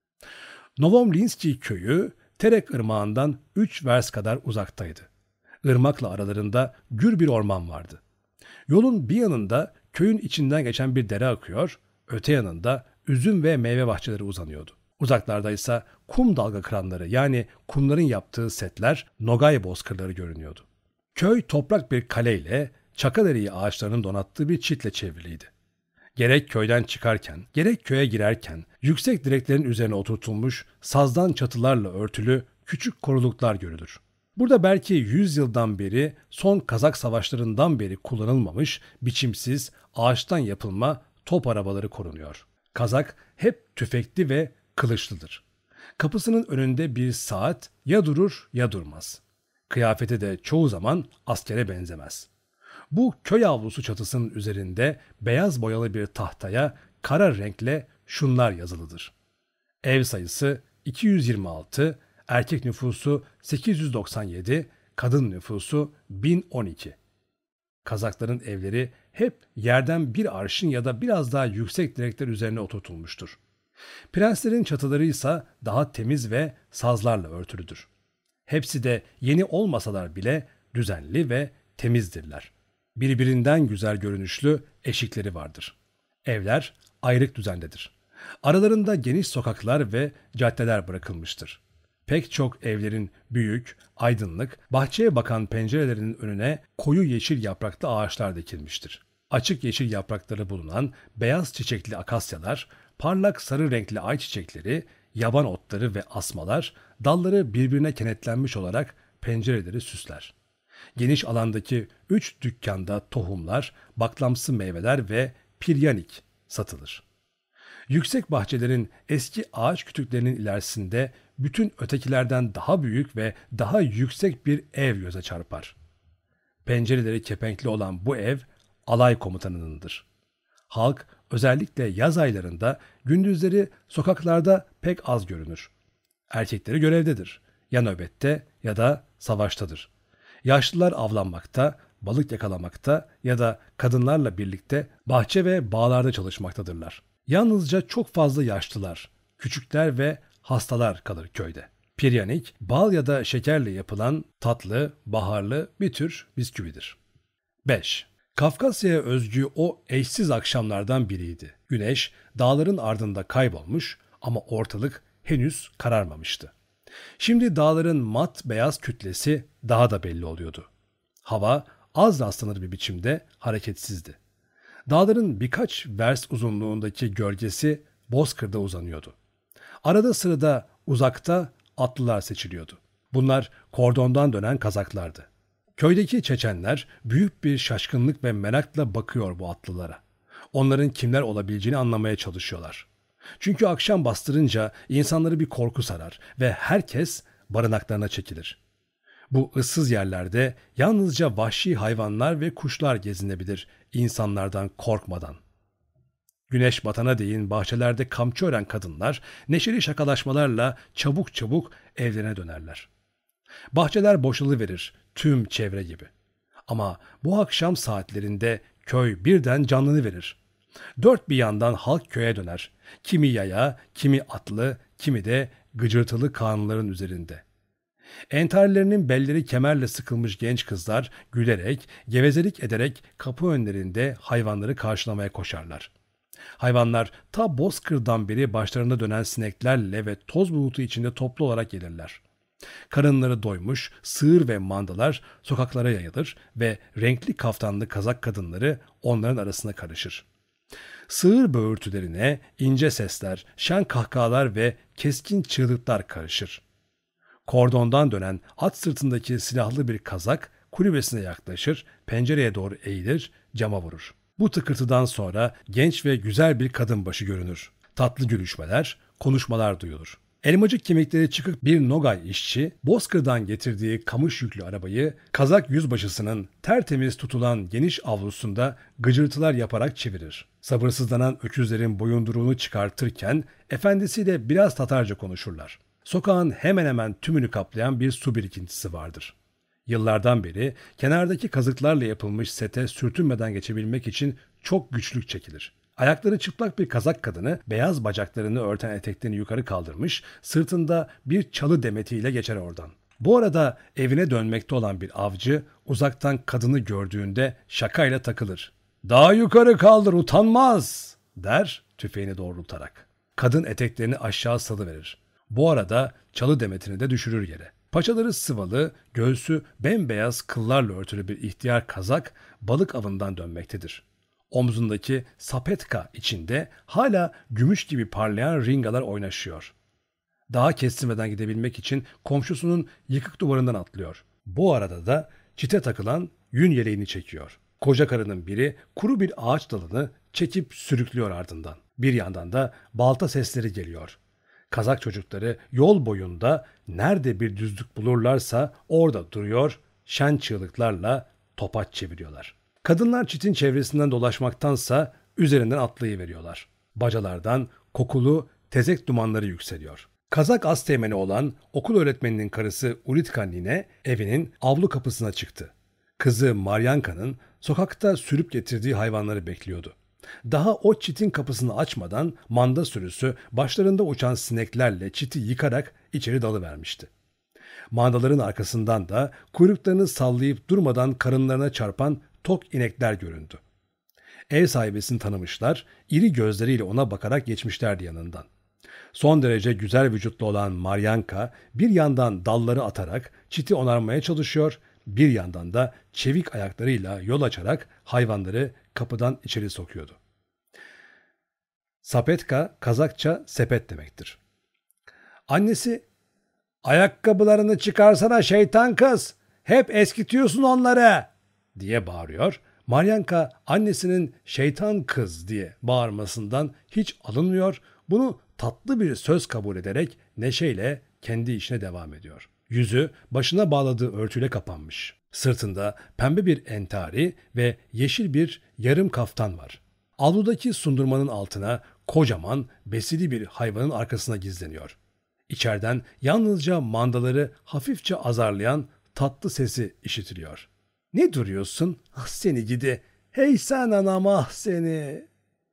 Novomlinski köyü Terek Irmağı'ndan üç vers kadar uzaktaydı. Irmakla aralarında gür bir orman vardı. Yolun bir yanında köyün içinden geçen bir dere akıyor, öte yanında üzüm ve meyve bahçeleri uzanıyordu. Uzaklarda ise kum dalga kıranları yani kumların yaptığı setler, nogay bozkırları görünüyordu. Köy toprak bir kaleyle, çakadereyi ağaçlarının donattığı bir çitle çevriliydi. Gerek köyden çıkarken, gerek köye girerken yüksek direklerin üzerine oturtulmuş sazdan çatılarla örtülü küçük koruluklar görülür. Burada belki yüz yıldan beri, son Kazak savaşlarından beri kullanılmamış, biçimsiz, ağaçtan yapılma top arabaları korunuyor. Kazak hep tüfekli ve kılıçlıdır. Kapısının önünde bir saat ya durur ya durmaz. Kıyafeti de çoğu zaman askere benzemez. Bu köy avlusu çatısının üzerinde beyaz boyalı bir tahtaya kara renkle şunlar yazılıdır. Ev sayısı iki yüz yirmi altı, erkek nüfusu sekiz yüz doksan yedi, kadın nüfusu bin on iki. Kazakların evleri hep yerden bir arşın ya da biraz daha yüksek direkler üzerine oturtulmuştur. Prenslerin çatıları ise daha temiz ve sazlarla örtülüdür. Hepsi de yeni olmasalar bile düzenli ve temizdirler. Birbirinden güzel görünüşlü eşikleri vardır. Evler ayrık düzendedir. Aralarında geniş sokaklar ve caddeler bırakılmıştır. Pek çok evlerin büyük, aydınlık, bahçeye bakan pencerelerinin önüne koyu yeşil yapraklı ağaçlar dikilmiştir. Açık yeşil yaprakları bulunan beyaz çiçekli akasyalar, parlak sarı renkli ayçiçekleri, yaban otları ve asmalar dalları birbirine kenetlenmiş olarak pencereleri süsler. Geniş alandaki üç dükkanda tohumlar, baklamsı meyveler ve piryanik satılır. Yüksek bahçelerin eski ağaç kütüklerinin ilerisinde bütün ötekilerden daha büyük ve daha yüksek bir ev göze çarpar. Pencereleri kepenkli olan bu ev alay komutanınındır. Halk özellikle yaz aylarında gündüzleri sokaklarda pek az görünür. Erkekleri görevdedir. Ya nöbette ya da savaştadır. Yaşlılar avlanmakta, balık yakalamakta ya da kadınlarla birlikte bahçe ve bağlarda çalışmaktadırlar. Yalnızca çok fazla yaşlılar, küçükler ve hastalar kalır köyde. Piryanik, bal ya da şekerle yapılan tatlı, baharlı bir tür bisküvidir. beş. Kafkasya'ya özgü o eşsiz akşamlardan biriydi. Güneş dağların ardında kaybolmuş ama ortalık henüz kararmamıştı. Şimdi dağların mat beyaz kütlesi daha da belli oluyordu. Hava az rastlanır bir biçimde hareketsizdi. Dağların birkaç vers uzunluğundaki gölgesi bozkırda uzanıyordu. Arada sırada uzakta atlılar seçiliyordu. Bunlar kordondan dönen Kazaklardı. Köydeki Çeçenler büyük bir şaşkınlık ve merakla bakıyor bu atlılara. Onların kimler olabileceğini anlamaya çalışıyorlar. Çünkü akşam bastırınca insanları bir korku sarar ve herkes barınaklarına çekilir. Bu ıssız yerlerde yalnızca vahşi hayvanlar ve kuşlar gezinebilir insanlardan korkmadan. Güneş batana değin bahçelerde kamçı ören kadınlar neşeli şakalaşmalarla çabuk çabuk evlerine dönerler. Bahçeler boşalıverir tüm çevre gibi. Ama bu akşam saatlerinde köy birden canlanıverir. Dört bir yandan halk köye döner. Kimi yaya, kimi atlı, kimi de gıcırtılı kanunların üzerinde. Entarilerinin belleri kemerle sıkılmış genç kızlar gülerek, gevezelik ederek kapı önlerinde hayvanları karşılamaya koşarlar. Hayvanlar ta bozkırdan beri başlarında dönen sineklerle ve toz bulutu içinde toplu olarak gelirler. Karınları doymuş sığır ve mandalar sokaklara yayılır ve renkli kaftanlı Kazak kadınları onların arasına karışır. Sığır böğürtülerine ince sesler, şen kahkahalar ve keskin çığlıklar karışır. Kordondan dönen at sırtındaki silahlı bir Kazak kulübesine yaklaşır, pencereye doğru eğilir, cama vurur. Bu tıkırtıdan sonra genç ve güzel bir kadın başı görünür. Tatlı gülüşmeler, konuşmalar duyulur. Elmacık kemikleri çıkık bir Nogay işçi, bozkırdan getirdiği kamış yüklü arabayı Kazak yüzbaşısının tertemiz tutulan geniş avlusunda gıcırtılar yaparak çevirir. Sabırsızlanan öküzlerin boyunduruğunu çıkartırken efendisiyle biraz Tatarca konuşurlar. Sokağın hemen hemen tümünü kaplayan bir su birikintisi vardır. Yıllardan beri kenardaki kazıklarla yapılmış sete sürtünmeden geçebilmek için çok güçlük çekilir. Ayakları çıplak bir Kazak kadını beyaz bacaklarını örten eteklerini yukarı kaldırmış, sırtında bir çalı demetiyle geçer oradan. Bu arada evine dönmekte olan bir avcı uzaktan kadını gördüğünde şakayla takılır. "Daha yukarı kaldır utanmaz!" der tüfeğini doğrultarak. Kadın eteklerini aşağı salıverir. Bu arada çalı demetini de düşürür yere. Paçaları sıvalı, göğsü bembeyaz kıllarla örtülü bir ihtiyar kazak balık avından dönmektedir. Omzundaki sapetka içinde hala gümüş gibi parlayan ringalar oynaşıyor. Daha kestirmeden gidebilmek için komşusunun yıkık duvarından atlıyor. Bu arada da çite takılan yün yeleğini çekiyor. Koca karının biri kuru bir ağaç dalını çekip sürüklüyor ardından. Bir yandan da balta sesleri geliyor. Kazak çocukları yol boyunda nerede bir düzlük bulurlarsa orada duruyor, şen çığlıklarla topaç çeviriyorlar. Kadınlar çitin çevresinden dolaşmaktansa üzerinden atlayıveriyorlar. Bacalardan kokulu tezek dumanları yükseliyor. Kazak asteğmeni olan okul öğretmeninin karısı Ulitka nine evinin avlu kapısına çıktı. Kızı Maryanka'nın sokakta sürüp getirdiği hayvanları bekliyordu. Daha o çitin kapısını açmadan manda sürüsü başlarında uçan sineklerle çiti yıkarak içeri dalıvermişti. Mandaların arkasından da kuyruklarını sallayıp durmadan karınlarına çarpan tok inekler göründü. Ev sahibesini tanımışlar, iri gözleriyle ona bakarak geçmişlerdi yanından. Son derece güzel vücutlu olan Maryanka bir yandan dalları atarak çiti onarmaya çalışıyor, bir yandan da çevik ayaklarıyla yol açarak hayvanları kapıdan içeri sokuyordu. Sapetka, Kazakça sepet demektir. Annesi, "Ayakkabılarını çıkarsana şeytan kız, hep eskitiyorsun onları," diye bağırıyor. Maryanka annesinin şeytan kız diye bağırmasından hiç alınmıyor, bunu tatlı bir söz kabul ederek neşeyle kendi işine devam ediyor. Yüzü başına bağladığı örtüyle kapanmış. Sırtında pembe bir entari ve yeşil bir yarım kaftan var. Avludaki sundurmanın altına kocaman besili bir hayvanın arkasına gizleniyor. İçeriden yalnızca mandaları hafifçe azarlayan tatlı sesi işitiliyor. "Ne duruyorsun? Ah seni gidi. Hey sen anam ah seni."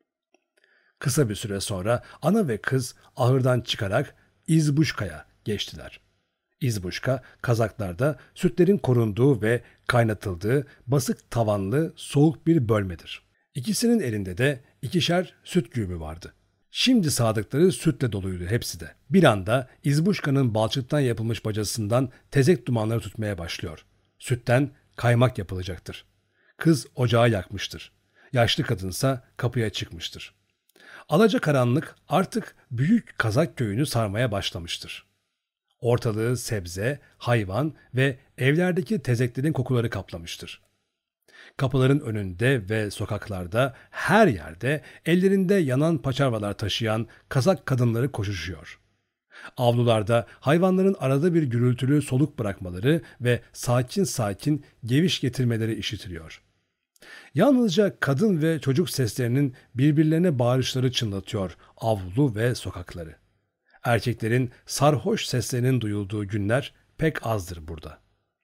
Kısa bir süre sonra ana ve kız ahırdan çıkarak İzbuşka'ya geçtiler. İzbuşka, Kazaklarda sütlerin korunduğu ve kaynatıldığı basık tavanlı soğuk bir bölmedir. İkisinin elinde de ikişer süt güğümü vardı. Şimdi sağdıkları sütle doluydu hepsi de. Bir anda İzbuşka'nın balçıktan yapılmış bacasından tezek dumanları tutmaya başlıyor. Sütten kaymak yapılacaktır. Kız ocağı yakmıştır. Yaşlı kadınsa kapıya çıkmıştır. Alacakaranlık artık büyük Kazak köyünü sarmaya başlamıştır. Ortalığı sebze, hayvan ve evlerdeki tezeklerin kokuları kaplamıştır. Kapıların önünde ve sokaklarda her yerde ellerinde yanan paçavralar taşıyan Kazak kadınları koşuşuyor. Avlularda hayvanların arada bir gürültülü soluk bırakmaları ve sakin sakin geviş getirmeleri işitiliyor. Yalnızca kadın ve çocuk seslerinin birbirlerine bağırışları çınlatıyor avlu ve sokakları. Erkeklerin sarhoş seslerinin duyulduğu günler pek azdır burada.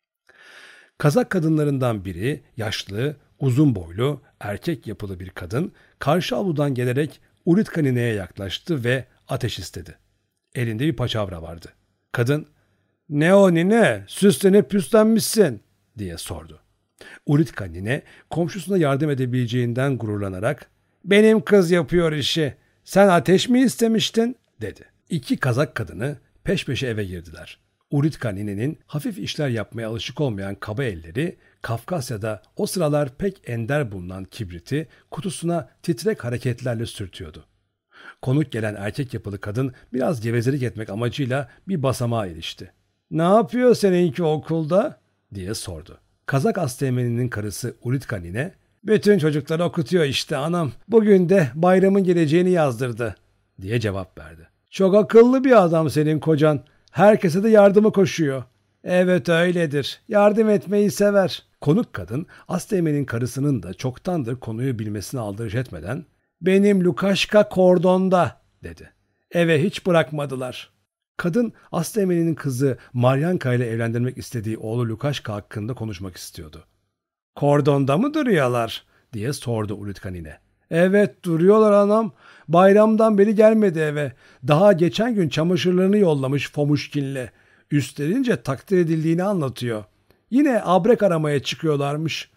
Kazak kadınlarından biri yaşlı, uzun boylu, erkek yapılı bir kadın karşı avludan gelerek Ulitka nineye yaklaştı ve ateş istedi. Elinde bir paçavra vardı. Kadın, "Ne o nine, süslenip püslenmişsin," diye sordu. Ulitka nine komşusuna yardım edebileceğinden gururlanarak, "Benim kız yapıyor işi, sen ateş mi istemiştin?" dedi. İki Kazak kadını peş peşe eve girdiler. Ulitka ninenin hafif işler yapmaya alışık olmayan kaba elleri Kafkasya'da o sıralar pek ender bulunan kibriti kutusuna titrek hareketlerle sürtüyordu. Konuk gelen erkek yapılı kadın biraz gevezelik etmek amacıyla bir basamağa erişti. "Ne yapıyor seninki okulda?" diye sordu. Kazak asteğmeninin karısı Ulitka nine, "Bütün çocukları okutuyor işte anam. Bugün de bayramın geleceğini yazdırdı," diye cevap verdi. "Çok akıllı bir adam senin kocan. Herkese de yardımı koşuyor." "Evet öyledir. Yardım etmeyi sever." Konuk kadın asteğmenin karısının da çoktandır konuyu bilmesine aldırış etmeden, "Benim Lukaşka kordonda," dedi. "Eve hiç bırakmadılar." Kadın asteğmeninin kızı Maryanka ile evlendirmek istediği oğlu Lukaşka hakkında konuşmak istiyordu. "Kordonda mı duruyorlar?" diye sordu Ulitka nine. "Evet duruyorlar anam. Bayramdan beri gelmedi eve. Daha geçen gün çamaşırlarını yollamış Fomuşkin'le. Üstlerince takdir edildiğini anlatıyor. Yine abrek aramaya çıkıyorlarmış.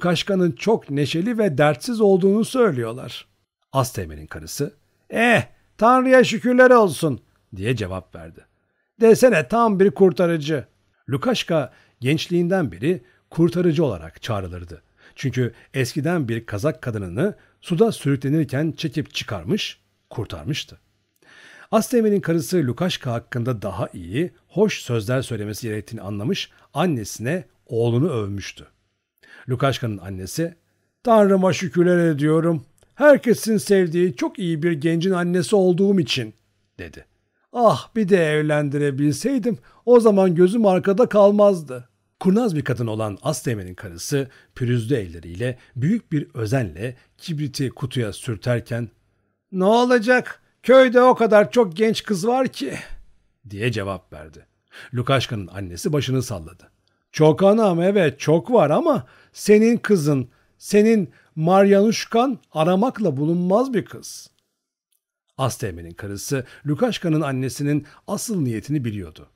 Lukaşka'nın çok neşeli ve dertsiz olduğunu söylüyorlar." Asteğmen'in karısı, "Eh Tanrı'ya şükürler olsun diye cevap verdi. Desene tam bir kurtarıcı. Lukaşka gençliğinden beri kurtarıcı olarak çağrılırdı. Çünkü eskiden bir Kazak kadınını suda sürüklenirken çekip çıkarmış, kurtarmıştı. Asteğmen'in karısı Lukaşka hakkında daha iyi, hoş sözler söylemesi gerektiğini anlamış, annesine oğlunu övmüştü. Lukaşka'nın annesi, "Tanrıma şükürler ediyorum. Herkesin sevdiği çok iyi bir gencin annesi olduğum için," dedi. "Ah bir de evlendirebilseydim o zaman gözüm arkada kalmazdı." Kurnaz bir kadın olan Asteğmen'in karısı pürüzlü elleriyle büyük bir özenle kibriti kutuya sürterken "Ne olacak? Köyde o kadar çok genç kız var ki," diye cevap verdi. Lukaşka'nın annesi başını salladı. "Çok anam, evet çok var ama senin kızın, senin Maryanuşkan aramakla bulunmaz bir kız." Asteğmen'in karısı Lukaşka'nın annesinin asıl niyetini biliyordu.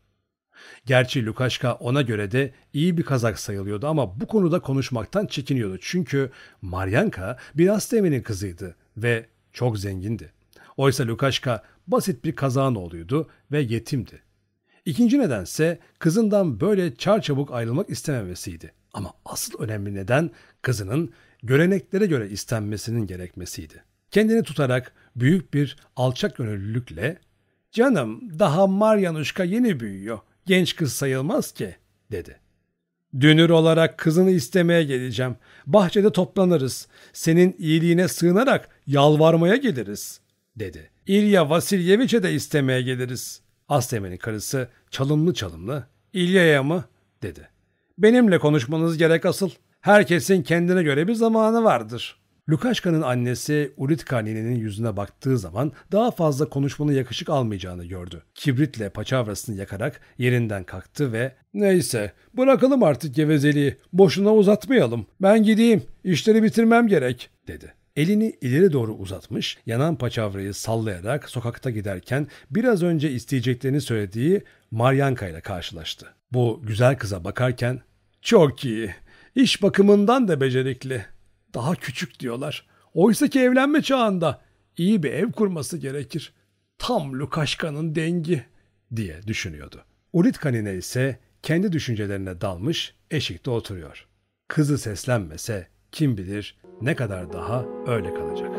Gerçi Lukaşka ona göre de iyi bir Kazak sayılıyordu ama bu konuda konuşmaktan çekiniyordu. Çünkü Maryanka bir Asteğmen'in kızıydı ve çok zengindi. Oysa Lukaşka basit bir Kazağın oğluydu ve yetimdi. İkinci nedense kızından böyle çarçabuk ayrılmak istememesiydi. Ama asıl önemli neden kızının göreneklere göre istenmesinin gerekmesiydi. Kendini tutarak büyük bir alçak gönüllülükle "Canım daha Maryanuşka yeni büyüyor. Genç kız sayılmaz ki," dedi. "Dünür olarak kızını istemeye geleceğim. Bahçede toplanırız. Senin iyiliğine sığınarak yalvarmaya geliriz," dedi. "İlya Vasilyeviç'e de istemeye geliriz." Asteğmen'in karısı çalımlı çalımlı "İlya'ya mı?" dedi. "Benimle konuşmanız gerek asıl. Herkesin kendine göre bir zamanı vardır." Lukaşka'nın annesi Ulitka ninenin yüzüne baktığı zaman daha fazla konuşmanın yakışık almayacağını gördü. Kibritle paçavrasını yakarak yerinden kalktı ve "Neyse bırakalım artık gevezeliği, boşuna uzatmayalım. Ben gideyim, işleri bitirmem gerek," dedi. Elini ileri doğru uzatmış, yanan paçavrayı sallayarak sokakta giderken biraz önce isteyeceklerini söylediği Maryanka ile karşılaştı. Bu güzel kıza bakarken "Çok iyi, iş bakımından da becerikli. Daha küçük diyorlar. Oysa ki evlenme çağında iyi bir ev kurması gerekir. Tam Lukaşka'nın dengi," diye düşünüyordu. Ulitka nine ise kendi düşüncelerine dalmış eşikte oturuyor. Kızı seslenmese kim bilir ne kadar daha öyle kalacak.